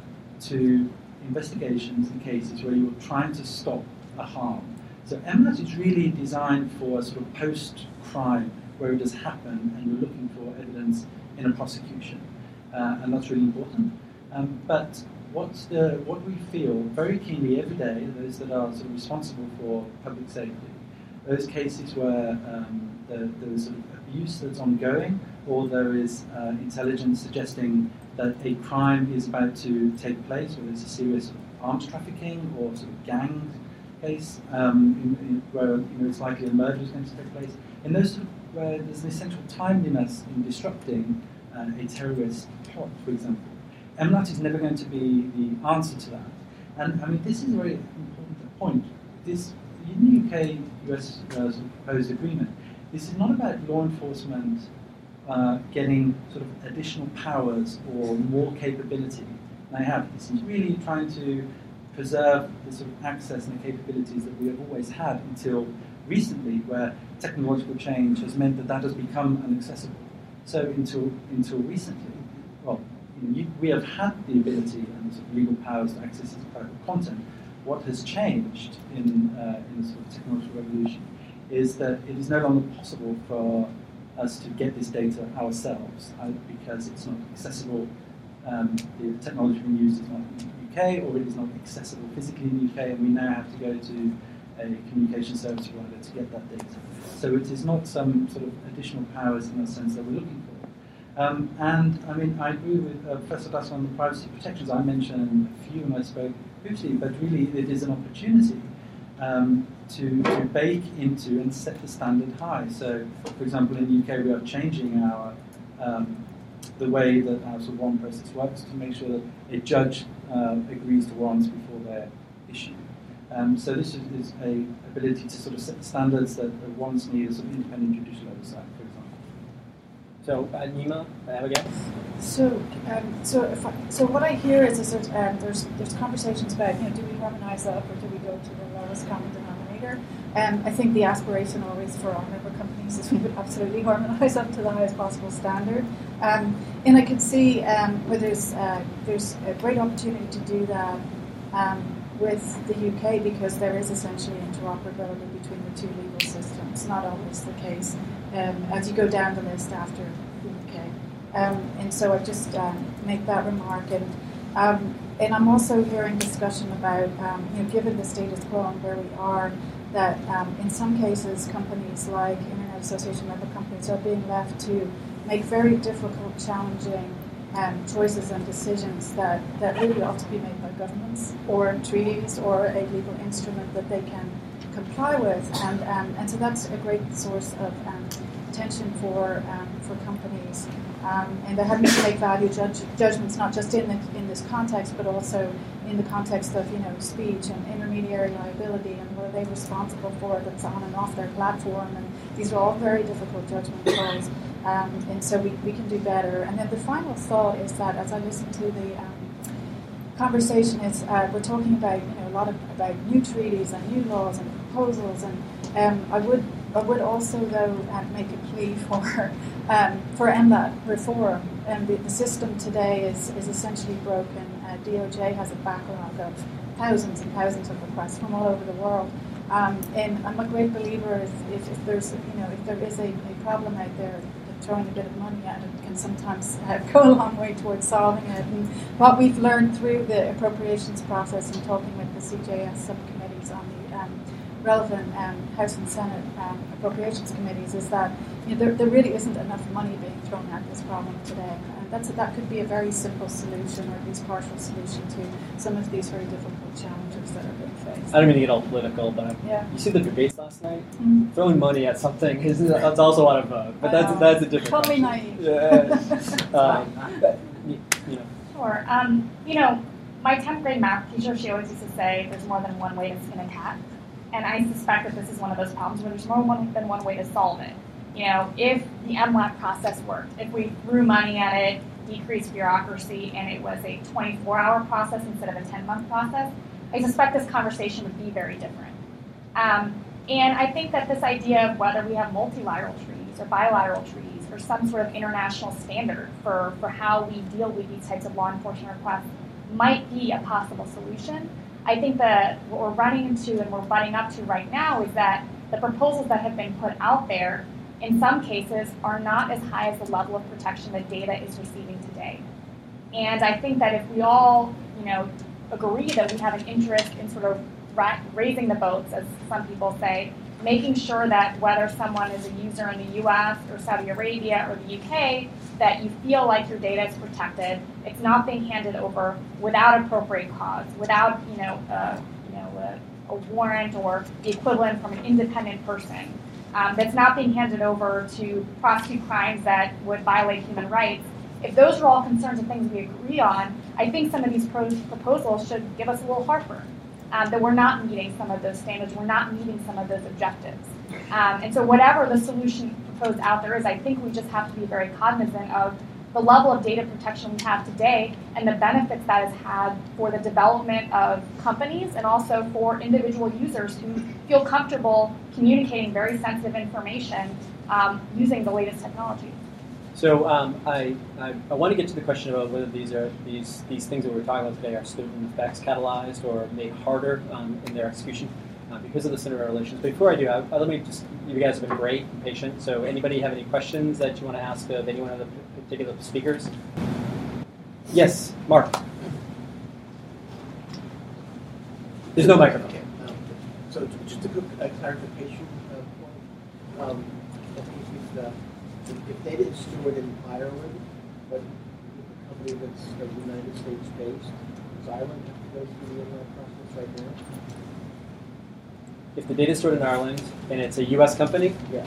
to investigations and cases where you're trying to stop a harm. So M LAT is really designed for a sort of post-crime where it has happened and you're looking for evidence in a prosecution. Uh, and that's really important. Um, but what's the, what we feel very keenly every day, those that are sort of responsible for public safety, those cases where um, there, there is sort of abuse that's ongoing, or there is uh, intelligence suggesting that a crime is about to take place, or there's a serious sort of arms trafficking or sort of gang case um, in, in, where you know, it's likely a murder is going to take place. In those sort of, where there's an essential timeliness in disrupting uh, a terrorist plot, for example, M LAT is never going to be the answer to that. And I mean, this is a very important point. This, in the U K U S uh, sort of proposed agreement, this is not about law enforcement uh, getting sort of additional powers or more capability than they have. This is really trying to preserve the sort of access and the capabilities that we have always had until recently, where technological change has meant that that has become inaccessible. So until until recently, well, you know, you, we have had the ability and sort of legal powers to access this type of content. What has changed in uh, in the sort of technological revolution is that it is no longer possible for us to get this data ourselves, either because it's not accessible. Um, the technology being used is not in the U K, or it is not accessible physically in the U K, and we now have to go to a communication service provider to get that data. So it is not some sort of additional powers in the sense that we're looking for. Um, and I mean, I agree with uh, Professor Dasson on the privacy protections. I mentioned a few when I spoke previously, but really it is an opportunity um, to, to bake into and set the standard high. So, for example, in the U K, we are changing our um, the way that our sort of warrant process works to make sure that a judge uh, agrees to warrants before they're issued. Um, so this is, is a ability to sort of set standards that once need a sort of independent judicial oversight, for example. So, uh, Nima, Abigail? So, um, so, if I, so what I hear is, is that um, there's there's conversations about, you know, do we harmonise up or do we go to the lowest common denominator? Um, I think the aspiration always for all member companies is we would absolutely harmonise up to the highest possible standard. Um, and I can see um, where there's uh, there's a great opportunity to do that um, with the U K, because there is essentially interoperability between the two legal systems. Not always the case um, as you go down the list after the U K. Um, and so I just um, make that remark. And um, and I'm also hearing discussion about, um, you know, given the status quo and where we are, that um, in some cases companies like Internet Association member companies are being left to make very difficult, challenging um, choices and decisions that, that really ought to be made by governments or treaties or a legal instrument that they can comply with. And um, and so that's a great source of um, tension for um, for companies. Um, and they're having to make value judge, judgments not just in the, in this context, but also in the context of, you know, speech and intermediary liability and what are they responsible for that's on and off their platform. And these are all very difficult judgment calls. Um, and so we, we can do better. And then the final thought is that as I listen to the um, conversation, is uh, we're talking about, you know, a lot of, about new treaties and new laws and proposals. And um, I would I would also, though, uh, make a plea for um, for M L A T reform. And the, the system today is, is essentially broken. Uh, D O J has a backlog of thousands and thousands of requests from all over the world. Um, and I'm a great believer if, if, if there's, you know, if there is a, a problem out there, that throwing a bit of money at it can sometimes uh, go a long way towards solving it. And what we've learned through the appropriations process and talking with the C J S subcommittees on the um, relevant um, House and Senate um, appropriations committees is that, you know, there, there really isn't enough money being thrown at this problem today. And that's, that could be a very simple solution, or at least partial solution, to some of these very difficult challenges that are being faced. I don't mean to get all political, but Yeah. you see the debates last night? Mm. Throwing money at something is that's also on a vote, but I that's know. that's a different. Totally question. naive. Yeah. um, but, you, you know. Sure. Um, you know, my tenth grade math teacher, she always used to say there's more than one way to skin a cat. And I suspect that this is one of those problems where there's more than one way to solve it. You know, if the M L A T process worked, if we threw money at it, decreased bureaucracy, and it was a twenty-four hour process instead of a ten-month process, I suspect this conversation would be very different. Um, and I think that this idea of whether we have multilateral treaties or bilateral treaties or some sort of international standard for, for how we deal with these types of law enforcement requests might be a possible solution. I think that what we're running into and we're butting up to right now is that the proposals that have been put out there, in some cases, are not as high as the level of protection that data is receiving today. And I think that if we all, you know, agree that we have an interest in sort of ra- raising the boats, as some people say, making sure that whether someone is a user in the U S or Saudi Arabia or the U K, that you feel like your data is protected, it's not being handed over without appropriate cause, without, you know, uh, you know, a, a warrant or the equivalent from an independent person. Um, that's not being handed over to prosecute crimes that would violate human rights. If those are all concerns and things we agree on, I think some of these pro- proposals should give us a little heartburn. Um, that we're not meeting some of those standards, we're not meeting some of those objectives. Um, and so whatever the solution proposed out there is, I think we just have to be very cognizant of the level of data protection we have today and the benefits that has had for the development of companies and also for individual users who feel comfortable communicating very sensitive information um, using the latest technology. So um, I, I I want to get to the question about whether these are these these things that we're talking about today are student effects catalyzed or made harder um, in their execution uh, because of the center relations. But before I do, I, I, let me just you guys have been great and patient. So anybody have any questions that you want to ask of anyone of the particular speakers? Yes, Mark. There's no microphone. Okay. Um, so just a quick uh, clarification uh, point. Um, I think it's, uh, if data is stored in Ireland, but the company that's uh, United States based, does Ireland have to go through the M L A process right now? If the data is stored in Ireland and it's a U S company, Yeah.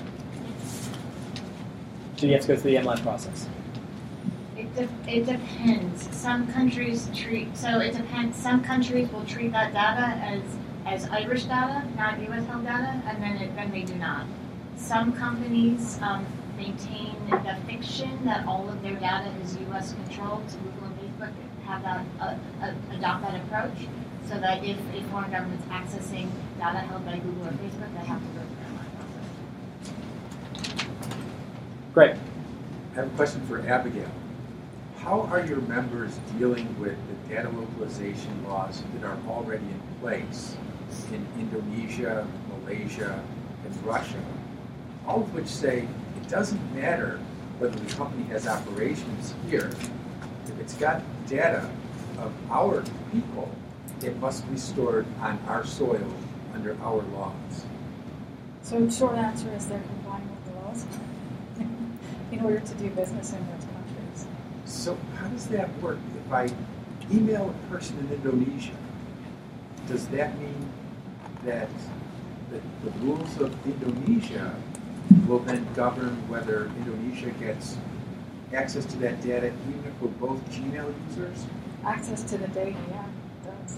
do you have to go through the M L A process? It, de- it depends. Some countries treat, so it depends, some countries will treat that data as as Irish data, not U S held data, and then it, then they do not. Some companies um, maintain the fiction that all of their data is U S controlled. So Google and Facebook have that uh, uh, adopt that approach, so that if a foreign government's accessing data held by Google or Facebook, they have to go through that process. Great. I have a question for Abigail. How are your members dealing with the data localization laws that are already in place in Indonesia, Malaysia, and Russia, all of which say it doesn't matter whether the company has operations here. If it's got data of our people, it must be stored on our soil under our laws. So short answer is they're complying with the laws in order to do business in those countries. So how does that work? If I email a person in Indonesia, does that mean that the, the rules of Indonesia will then govern whether Indonesia gets access to that data, even if we're both Gmail users? Access to the data, yeah, it does.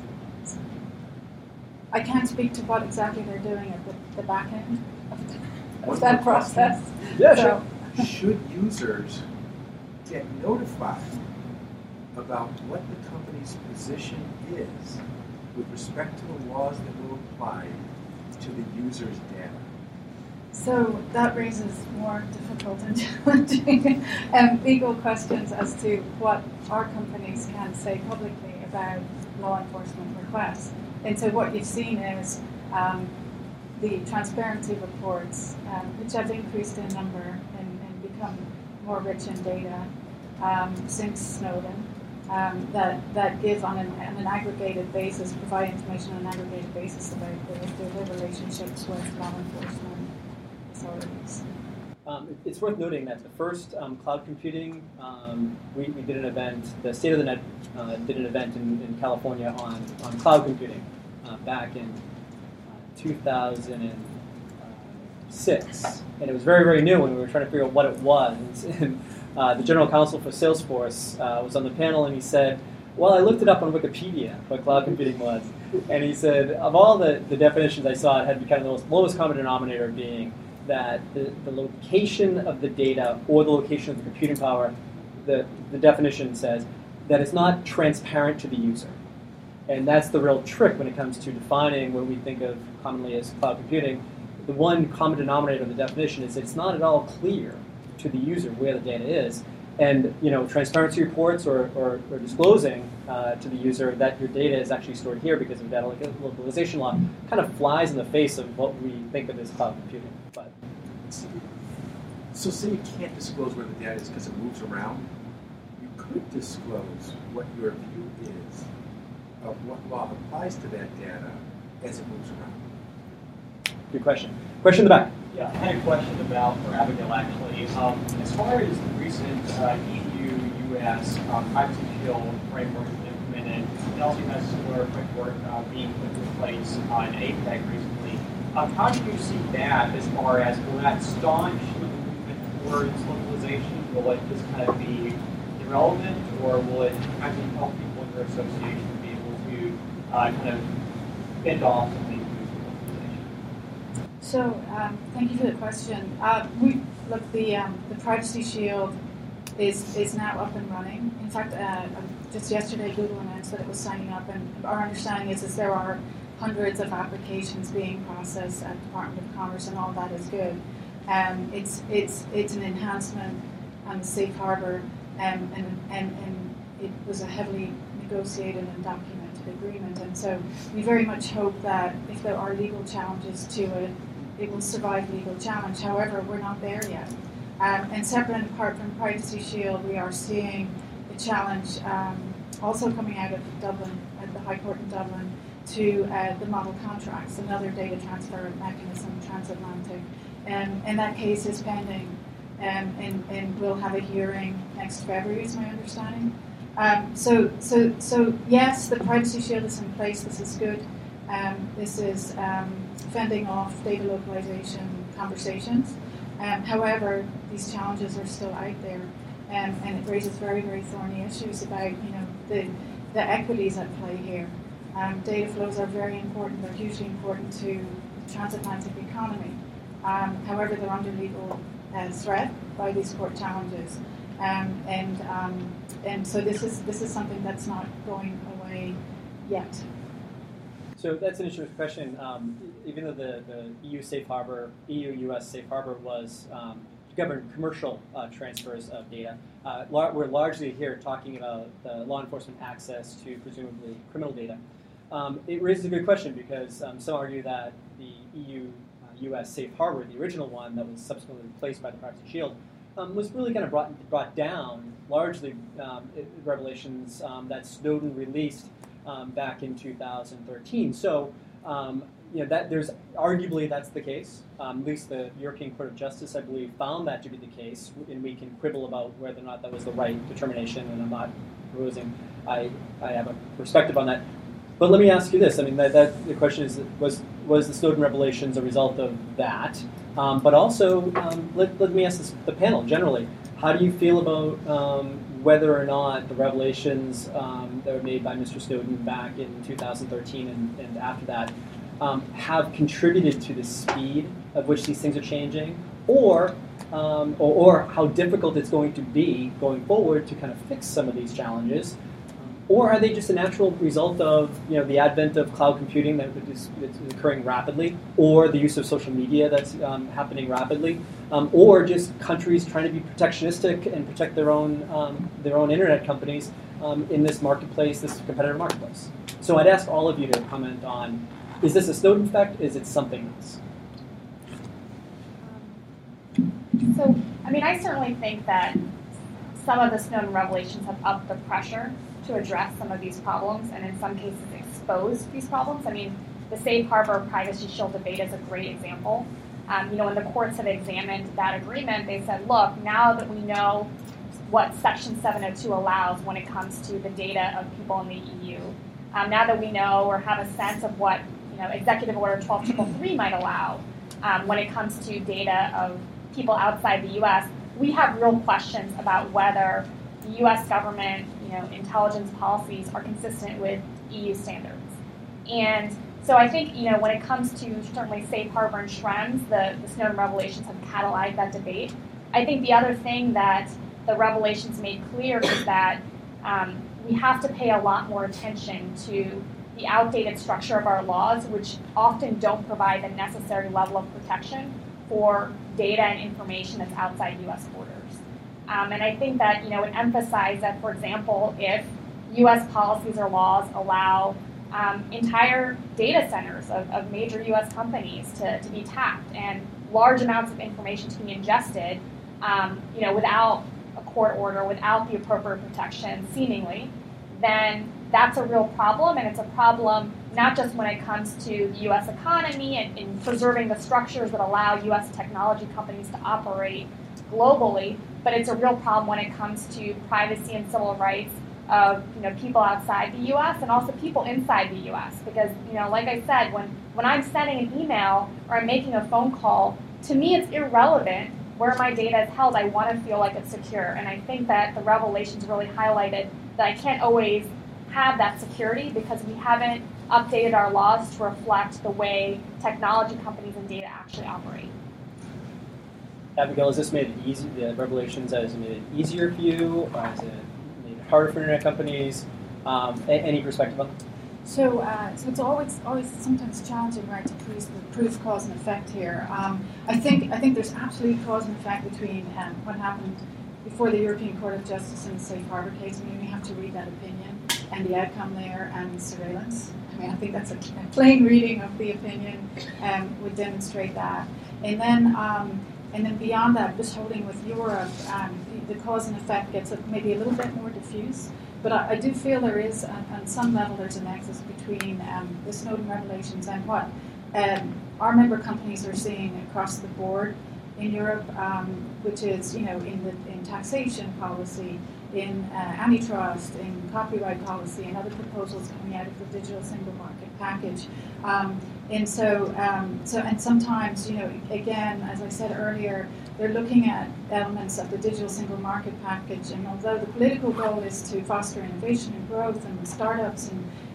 I can't speak to what exactly they're doing at the, the back end of, the, of that process. Yeah, so, sure. Should users get notified about what the company's position is with respect to the laws that will apply to the user's data? So that raises more difficult and challenging um, legal questions as to what our companies can say publicly about law enforcement requests. And so what you've seen is um, the transparency reports, um, which have increased in number and, and become more rich in data um, since Snowden, um, that, that give on an, on an aggregated basis, provide information on an aggregated basis about their, their relationships with law enforcement authorities. Um, it- it's worth noting that the first um, cloud computing, um, we, we did an event, the State of the Net uh, did an event in, in California on, on cloud computing uh, back in uh, two thousand six. And it was very, very new, and we were trying to figure out what it was. And uh, the general counsel for Salesforce uh, was on the panel, and he said, well, I looked it up on Wikipedia, what cloud computing was. And he said, of all the, the definitions I saw, it had to be kind of the most, lowest common denominator being that the, the location of the data or the location of the computing power, the, the definition says that it's not transparent to the user. And that's the real trick when it comes to defining what we think of commonly as cloud computing. The one common denominator of the definition is that it's not at all clear to the user where the data is. And you know, transparency reports or, or, or disclosing uh, to the user that your data is actually stored here because of data localization law kind of flies in the face of what we think of as cloud computing. But So say you can't disclose where the data is because it moves around. You could disclose what your view is of what law applies to that data as it moves around. good question. Question in the back. Yeah, I had a question about, for Abigail actually. Um, as far as the recent uh, E U U S um, privacy shield framework implemented, it also has similar framework uh, being put in place on APEC recently. Um, how do you see that as far as, will that staunch the movement towards localization? Will it just kind of be irrelevant, or will it actually help people in their association be able to uh, kind of fend off some of these moves of localization? So um, thank you for the question. Uh, we look the um, the Privacy Shield is is now up and running. In fact, uh, just yesterday Google announced that it was signing up, and our understanding is is there are hundreds of applications being processed at the Department of Commerce, and all that is good. Um, it's it's it's an enhancement on the safe harbor, um, and and and it was a heavily negotiated and documented agreement, and so we very much hope that if there are legal challenges to it, it will survive legal challenge. However, we're not there yet. Um, and separate and apart from Privacy Shield, we are seeing the challenge um, also coming out of Dublin, at the High Court in Dublin, to uh, the model contracts, another data transfer mechanism, transatlantic. Um, and that case is pending, um, and, and we'll have a hearing next February, is my understanding. Um, so, so, so yes, the Privacy Shield is in place. This is good. Um, this is um, fending off data localization conversations. Um, however, these challenges are still out there, um, and it raises very, very thorny issues about, you know, the the equities at play here. Um, data flows are very important. They're hugely important to the transatlantic economy. Um, however, they're under legal uh, threat by these court challenges, um, and um, and so this is this is something that's not going away yet. So that's an interesting question. Um, even though the, the E U safe harbor, E U U S safe harbor was um, to govern commercial uh, transfers of data, uh, lar- we're largely here talking about the law enforcement access to presumably criminal data. Um, it raises a good question because um, some argue that the E U U S safe harbor, the original one that was subsequently replaced by the Privacy Shield, um, was really kind of brought, brought down largely um, it, revelations um, that Snowden released um, back in two thousand thirteen. So, um, you know, that there's arguably that's the case. Um, at least the European Court of Justice, I believe, found that to be the case, and we can quibble about whether or not that was the right determination. And I'm not proposing I I have a perspective on that. But let me ask you this: I mean, that, that the question is, was was the Snowden revelations a result of that? Um, but also, um, let, let me ask this, the panel generally: how do you feel about um, whether or not the revelations um, that were made by Mister Snowden back in two thousand thirteen and, and after that um, have contributed to the speed of which these things are changing, or, um, or or how difficult it's going to be going forward to kind of fix some of these challenges? Or are they just a natural result of, you know, the advent of cloud computing that is occurring rapidly, or the use of social media that's um, happening rapidly, um, or just countries trying to be protectionistic and protect their own um, their own internet companies um, in this marketplace, this competitive marketplace? So I'd ask all of you to comment on: is this a Snowden effect? Is it something else? Um, so, I mean, I certainly think that some of the Snowden revelations have upped the pressure to address some of these problems, and in some cases expose these problems. I mean, the Safe Harbor Privacy Shield debate is a great example. Um, you know, when the courts have examined that agreement, they said, look, now that we know what Section seven oh two allows when it comes to the data of people in the E U, um, now that we know or have a sense of what, you know, Executive Order twelve thirty-three might allow um, when it comes to data of people outside the U S, we have real questions about whether the U S government, you know, intelligence policies are consistent with E U standards. And so I think, you know, when it comes to certainly Safe Harbor and Schrems, the, the Snowden revelations have catalyzed that debate. I think the other thing that the revelations made clear is that um, we have to pay a lot more attention to the outdated structure of our laws, which often don't provide the necessary level of protection for data and information that's outside U S borders. Um, and I think that, you know, it emphasized that, for example, if U S policies or laws allow um, entire data centers of, of major U S companies to, to be tapped and large amounts of information to be ingested, um, you know, without a court order, without the appropriate protection, seemingly, then that's a real problem, and it's a problem not just when it comes to the U S economy and in preserving the structures that allow U S technology companies to operate globally, but it's a real problem when it comes to privacy and civil rights of, you know, people outside the U S and also people inside the U S. Because, you know, like I said, when, when I'm sending an email or I'm making a phone call, to me it's irrelevant where my data is held. I want to feel like it's secure. And I think that the revelations really highlighted that I can't always have that security because we haven't updated our laws to reflect the way technology companies and data actually operate. Abigail, has this made it easy? The revelations, has it made it easier for you, or has it made it harder for internet companies? Um, a- any perspective on that? So, uh, so it's always, always sometimes challenging, right, to prove, prove cause and effect here. Um, I think, I think there's absolutely cause and effect between um, what happened before the European Court of Justice in the Safe Harbor case. I mean, we have to read that opinion and the outcome there and surveillance. I mean, I think that's a, a plain reading of the opinion um, would demonstrate that. And then, um, and then beyond that, just holding with Europe, um, the, the cause and effect gets a, maybe a little bit more diffuse. But I, I do feel there is, uh, on some level, there's a nexus between um, the Snowden revelations and what um, our member companies are seeing across the board in Europe, um, which is, you know, in the in taxation policy, in uh, antitrust, in copyright policy, and other proposals coming out of the digital single market package. Um, and so, um, so, and sometimes, you know, again, as I said earlier, they're looking at elements of the digital single market package, and although the political goal is to foster innovation and growth and startups and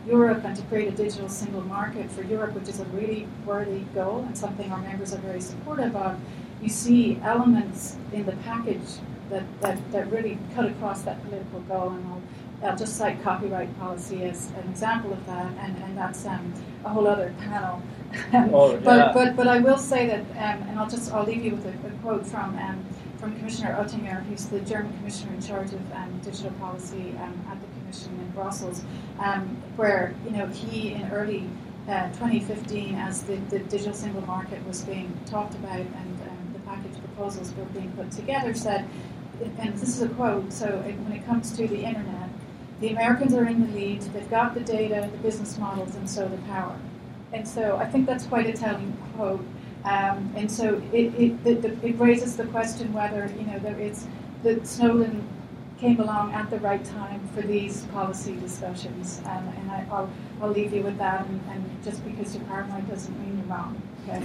Europe and to create a digital single market for Europe, which is a really worthy goal and something our members are very supportive of, you see elements in the package that, that, that really cut across that political goal. And I'll, I'll just cite copyright policy as an example of that, and, and that's um, a whole other panel. Oh, yeah. but, but but I will say that, um, and I'll just I'll leave you with a, a quote from um, from Commissioner Oettinger, who's the German commissioner in charge of um, digital policy um, at the Commission in Brussels, um, where you know he in early uh, twenty fifteen, as the, the digital single market was being talked about and um, the package proposals were being put together, said, and this is a quote, so it, when it comes to the internet, the Americans are in the lead, they've got the data, the business models, and so the power. And so I think that's quite a telling quote. Um, and so it, it, the, the, it raises the question whether, you know, there is, that Snowden came along at the right time for these policy discussions. Um, and I, I'll, I'll leave you with that, and, and just because you're paranoid doesn't mean you're wrong. Okay?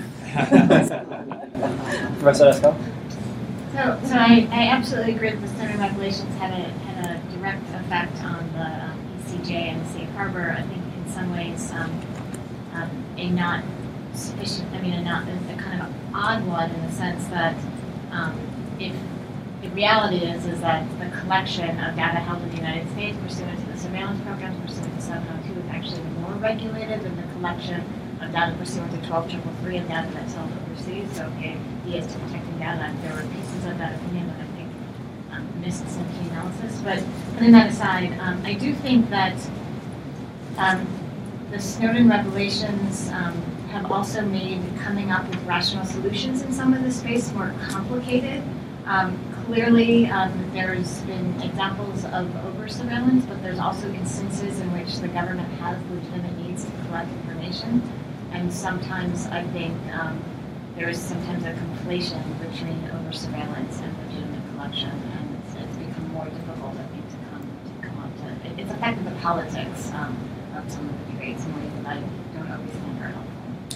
Professor Esco? So, so I, I absolutely agree that the Snowden revelations had a, had a direct effect on the um, E C J and the Safe Harbor. I think in some ways, um, Um, a not sufficient, I mean, a not a, a kind of odd one in the sense that um, if the reality is is that the collection of data held in the United States pursuant to the surveillance programs pursuant to seven oh two is actually more regulated than the collection of data pursuant to twelve triple three and data that's held overseas. So, okay, D S to protecting data, there were pieces of that opinion that I think um, missed some key analysis. But putting that aside, um, I do think that um, the Snowden revelations um, have also made coming up with rational solutions in some of this space more complicated. Um, clearly, um, there's been examples of over-surveillance, but there's also instances in which the government has legitimate needs to collect information. And sometimes I think um, there is sometimes a conflation between over-surveillance and legitimate collection, and it's, it's become more difficult, I think, to come to come up to. It, it's affected the politics um, of some of the debates in ways that I don't always think are helpful.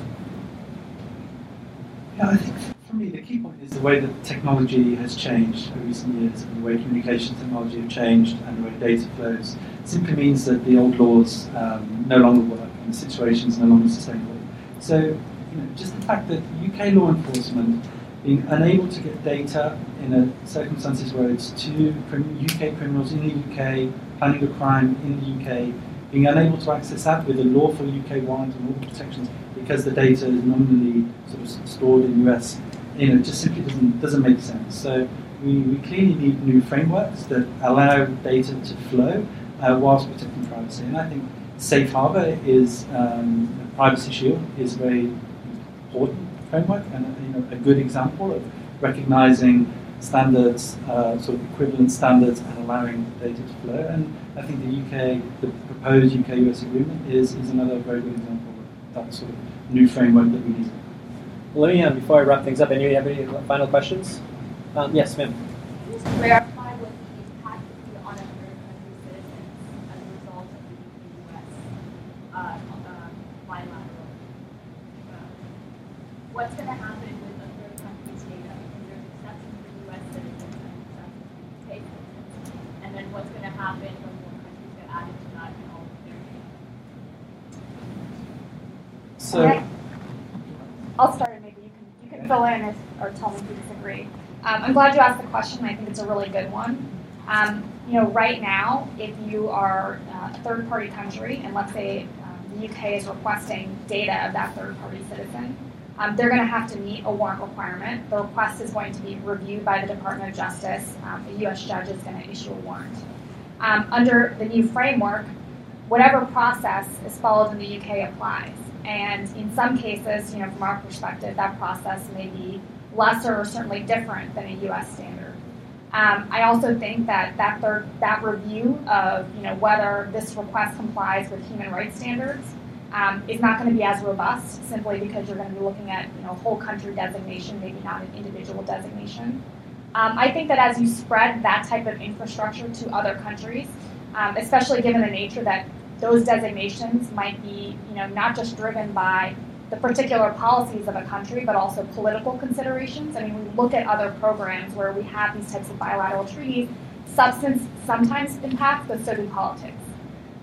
Yeah, I think for me the key point is the way that technology has changed over recent years, and the way communication technology have changed, and the way data flows. It simply means that the old laws um, no longer work, and the situation is no longer sustainable. So, you know, just the fact that U K law enforcement being unable to get data in a circumstances where it's two U K criminals in the U K planning a crime in the U K, being unable to access that with a lawful U K warrant and all the protections because the data is nominally sort of stored in the U S, you know, just simply doesn't doesn't make sense. So we, we clearly need new frameworks that allow data to flow uh, whilst protecting privacy. And I think Safe Harbor is um, Privacy Shield is a very important framework and you know, a good example of recognizing standards, uh, sort of equivalent standards, and allowing data to flow. And I think the U K, the proposed U K U S agreement is, is another very good example of that sort of new framework that we need. Well, let me, uh, before I wrap things up, any of you have any final questions? Um, yes, ma'am. Can you just clarify what the impact would be on a third country citizen as a result of the U S uh, uh, bilateral? Uh, what's going to happen with a third country's data? Because there's exceptions for U S citizens and exceptions for U K citizens. And then what's going to happen when more countries get added to that and all of their data? So, okay. I'll start and maybe you can, you can fill in if, or tell me if you disagree. Um, I'm glad you asked the question. I think it's a really good one. Um, you know, right now, if you are uh, a third-party country, and let's say um, the U K is requesting data of that third-party citizen, um, they're going to have to meet a warrant requirement. The request is going to be reviewed by the Department of Justice. Um, a U S judge is going to issue a warrant. Um, under the new framework, whatever process is followed in the U K applies. And in some cases, you know, from our perspective, that process may be lesser or certainly different than a U S standard. Um, I also think that that third, that review of, you know, whether this request complies with human rights standards um, is not going to be as robust, simply because you're going to be looking at, you know, whole country designation, maybe not an individual designation. Um, I think that as you spread that type of infrastructure to other countries, um, especially given the nature that those designations might be, you know, not just driven by the particular policies of a country, but also political considerations. I mean, we look at other programs where we have these types of bilateral treaties. Substance sometimes impacts, but so do politics.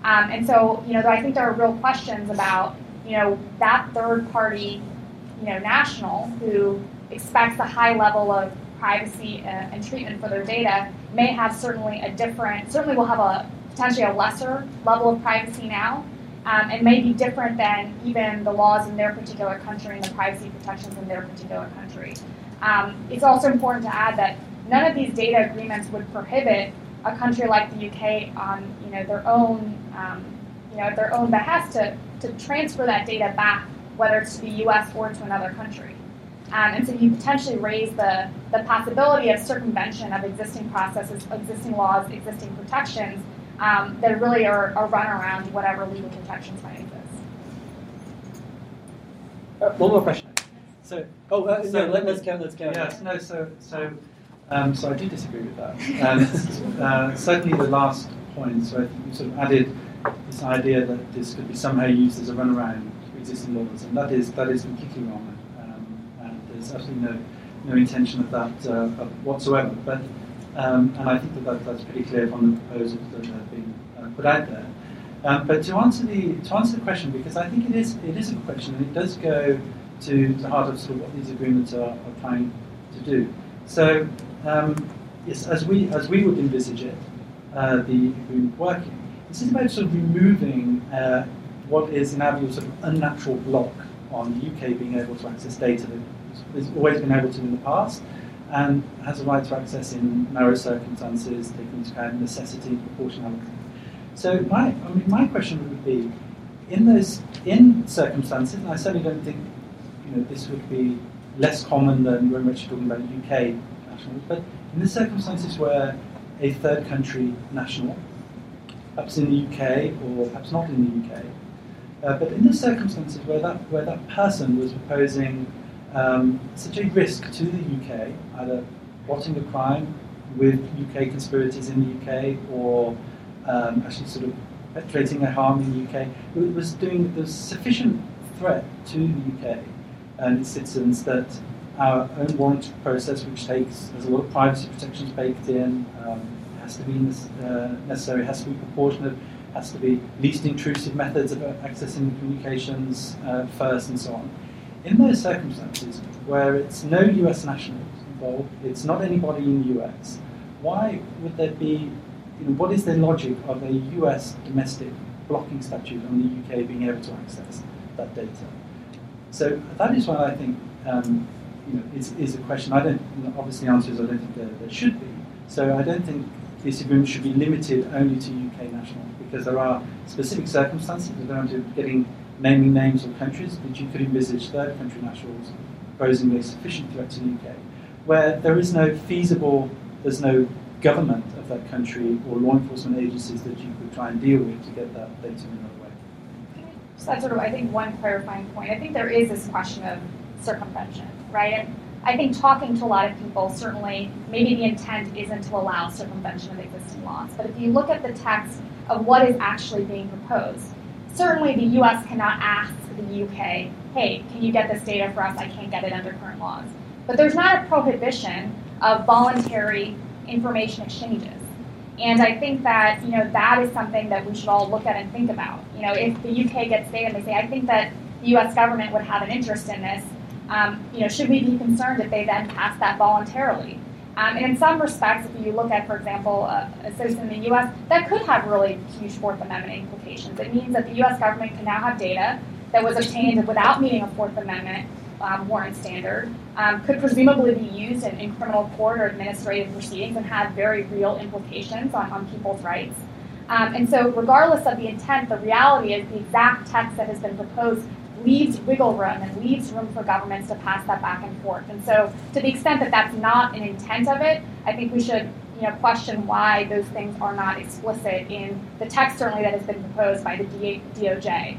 Um, and so, you know, I think there are real questions about, you know, that third party, you know, national who expects a high level of privacy uh, and treatment for their data may have certainly a different, certainly will have a potentially a lesser level of privacy now, um, and may be different than even the laws in their particular country and the privacy protections in their particular country. Um, it's also important to add that none of these data agreements would prohibit a country like the U K on, you know, their own, um, you know, at their own behest to, to transfer that data back, whether it's to the U S or to another country. Um, and so you potentially raise the, the possibility of circumvention of existing processes, existing laws, existing protections um, that really are a run around whatever legal protections might exist. Uh, one more question. So, oh, uh, so no, let, let's count. Let's count. Yes, no. So, so, um, so I do disagree with that. Um, uh, certainly, the last point. So I think you sort of added this idea that this could be somehow used as a runaround to existing laws, and that is that is completely wrong. Um, and there's absolutely no no intention of that uh, whatsoever. But um, and I think that, that that's pretty clear from the proposals that have been uh, put out there. Um, but to answer the to answer the question, because I think it is it is a good question, and it does go to the heart of sort of what these agreements are, are trying to do. So, um, yes, as we as we would envisage it, uh, the agreement working, this is about sort of removing uh, what is in our view sort of unnatural block on the U K being able to access data that it's always been able to in the past, and has a right to access in narrow circumstances, taking into account necessity and proportionality. So, my I mean, my question would be, in those in circumstances, and I certainly don't think you know, this would be less common than when we're talking about U K nationals, but in the circumstances where a third country national, perhaps in the U K or perhaps not in the U K, uh, but in the circumstances where that where that person was posing um, such a risk to the U K, either plotting a crime with U K conspirators in the U K or um, actually sort of perpetrating a harm in the U K, it was doing the sufficient threat to the U K and its citizens that our own warrant process, which takes, there's a lot of privacy protections baked in, um, has to be uh, necessary, has to be proportionate, has to be least intrusive methods of accessing communications uh, first, and so on. In those circumstances where it's no U S nationals involved, it's not anybody in the U S, why would there be, you know, what is the logic of a U S domestic blocking statute on the U K being able to access that data? So that is why I think um, you know, is, is a question. I don't, obviously the answer is I don't think there, there should be. So I don't think this agreement should be limited only to U K nationals, because there are specific circumstances, we don't to getting naming names of countries, but you could envisage third country nationals posing a sufficient threat to the U K, where there is no feasible, there's no government of that country or law enforcement agencies that you could try and deal with to get that data in another way. So that's sort of, I think, one clarifying point. I think there is this question of circumvention, right? And I think talking to a lot of people, certainly, maybe the intent isn't to allow circumvention of existing laws. But if you look at the text of what is actually being proposed, certainly the U S cannot ask the U K, hey, can you get this data for us? I can't get it under current laws. But there's not a prohibition of voluntary information exchanges. And I think that, you know, that is something that we should all look at and think about. You know, if the U K gets data and they say, I think that the U S government would have an interest in this, um, you know, should we be concerned if they then pass that voluntarily? Um, and in some respects, if you look at, for example, a, a citizen in the U S, that could have really huge Fourth Amendment implications. It means that the U S government can now have data that was obtained without meeting a Fourth Amendment Um, warrant standard, um, could presumably be used in, in criminal court or administrative proceedings and have very real implications on, on people's rights. Um, and so regardless of the intent, the reality is the exact text that has been proposed leaves wiggle room and leaves room for governments to pass that back and forth. And so to the extent that that's not an intent of it, I think we should you know, question why those things are not explicit in the text certainly that has been proposed by the D O J.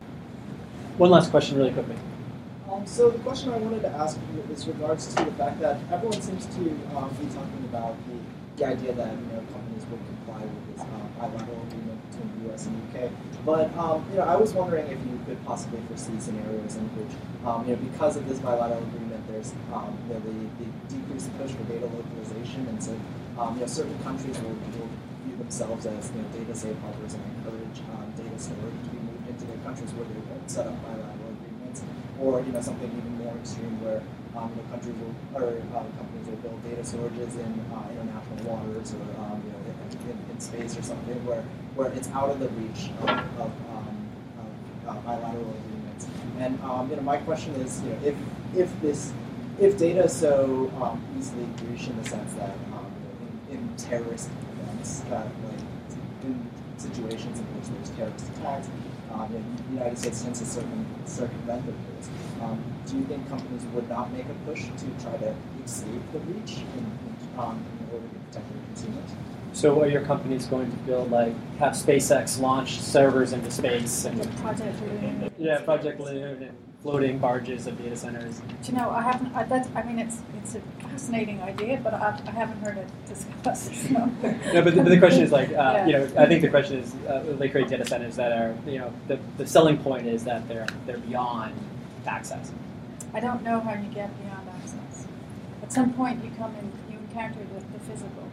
One last question really quickly. Um, so the question I wanted to ask is regards to the fact that everyone seems to um, be talking about the, the idea that you know companies would comply with this uh, bilateral agreement between the U S and U K. But um, you know, I was wondering if you could possibly foresee scenarios in which um, you know because of this bilateral agreement, there's um, you know the, the decreased push for data localization, and so um, you know certain countries will, will view themselves as you know, data safe harbors and encourage um, data storage to be moved into their countries where they won't set up bilateral agreements, or you know something even more extreme where um, you know, countries will, or uh, companies will build data storages in uh, international waters or um, you know in, in, in space or something where where it's out of the reach of, of, um, of uh, bilateral agreements. And um, you know my question is you know if if this if data is so um, easily breached in the sense that um, in, in terrorist events, uh, like in situations in which there's terrorist attacks, um, you know, the United States tends to circum, circumvent the rules. Um, do you think companies would not make a push to try to escape the breach in, um, in order to protect their consumers? So are your companies going to build, like, have SpaceX launch servers into space? And Project Loon. Yeah, Project Loon and floating barges of data centers. Do you know, I haven't, I, that's, I mean, it's it's a fascinating idea, but I, I haven't heard it discussed. So. No, but the, but the question is, like, uh, Yeah. you know, I think the question is, uh, they create data centers that are, you know, the, the selling point is that they're they're beyond access. I don't know how you get beyond access. At some point, you come in, you encounter the, the physical.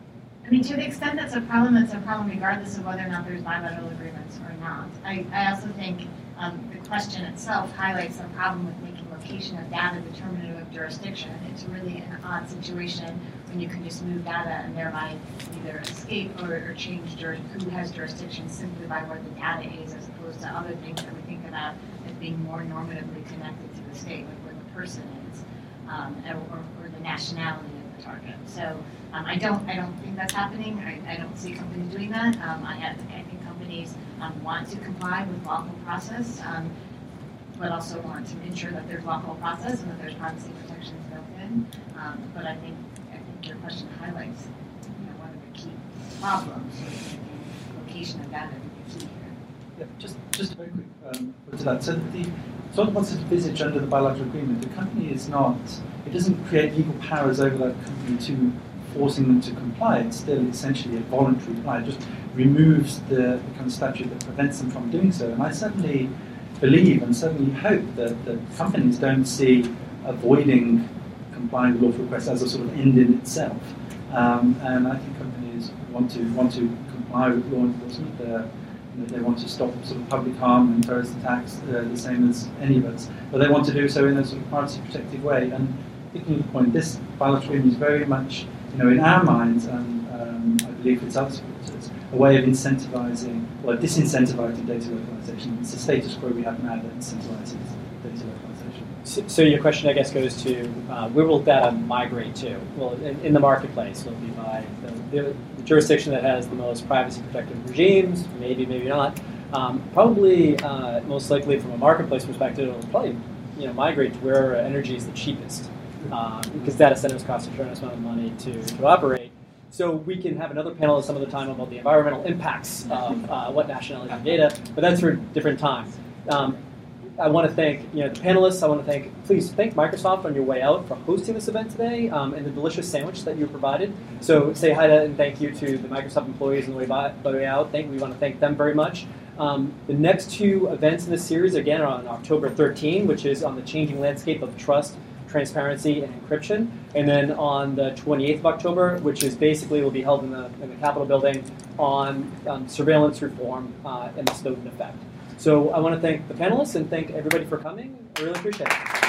I mean, to the extent that's a problem, it's a problem regardless of whether or not there's bilateral agreements or not. I, I also think um, the question itself highlights the problem with making location of data determinative of jurisdiction. It's really an odd situation when you can just move data and thereby either escape or, or change jur- who has jurisdiction simply by where the data is, as opposed to other things that we think about as being more normatively connected to the state, like where the person is, um, or, or the nationality of the target. So um, I don't, I don't think that's happening. I, I don't see companies doing that. Um, I, have, I think companies um, want to comply with lawful process, um, but also want to ensure that there's lawful process and that there's privacy protections built in. Um, but I think, I think your question highlights, you know, one of the key problems with location of data to be key here. Yeah, just just a very quick um, to that. So the so what's envisaged under the bilateral agreement, the company is not, it doesn't create legal powers over that company to forcing them to comply. It's still essentially a voluntary comply. It just removes the, the kind of statute that prevents them from doing so. And I certainly believe and certainly hope that, that companies don't see avoiding complying with lawful requests as a sort of end in itself. Um, and I think companies want to want to comply with law enforcement. They're, you know, they want to stop sort of public harm and terrorist attacks uh, the same as any of us. But they want to do so in a sort of privacy protective way. And picking the point, this bilateral agreement is very much, you know, in our minds, and um, I believe it's other supporters, a way of incentivizing, or disincentivizing data localization. It's the status quo we have now that incentivizes data localization. So, so your question, I guess, goes to uh, where will data migrate to? Well, in, in the marketplace, will it be by the, the, the jurisdiction that has the most privacy protective regimes? Maybe, maybe not. Um, probably, uh, most likely, from a marketplace perspective, it'll probably, you know, migrate to where energy is the cheapest, um, because data centers cost a tremendous amount of money to, to operate. So we can have another panel some of the time about the environmental impacts of uh, what nationality of data, but that's for a different time. Um, I want to thank you know the panelists. I want to thank, please thank Microsoft on your way out for hosting this event today um, and the delicious sandwich that you provided. So say hi to and thank you to the Microsoft employees on the way, by, by the way out. Thank, we want to thank them very much. Um, the next two events in this series, again, are on October thirteenth, which is on the changing landscape of trust, transparency, and encryption. And then on the twenty-eighth of October, which is basically will be held in the, in the Capitol building on um, surveillance reform uh, and the Snowden effect. So I want to thank the panelists and thank everybody for coming. I really appreciate it.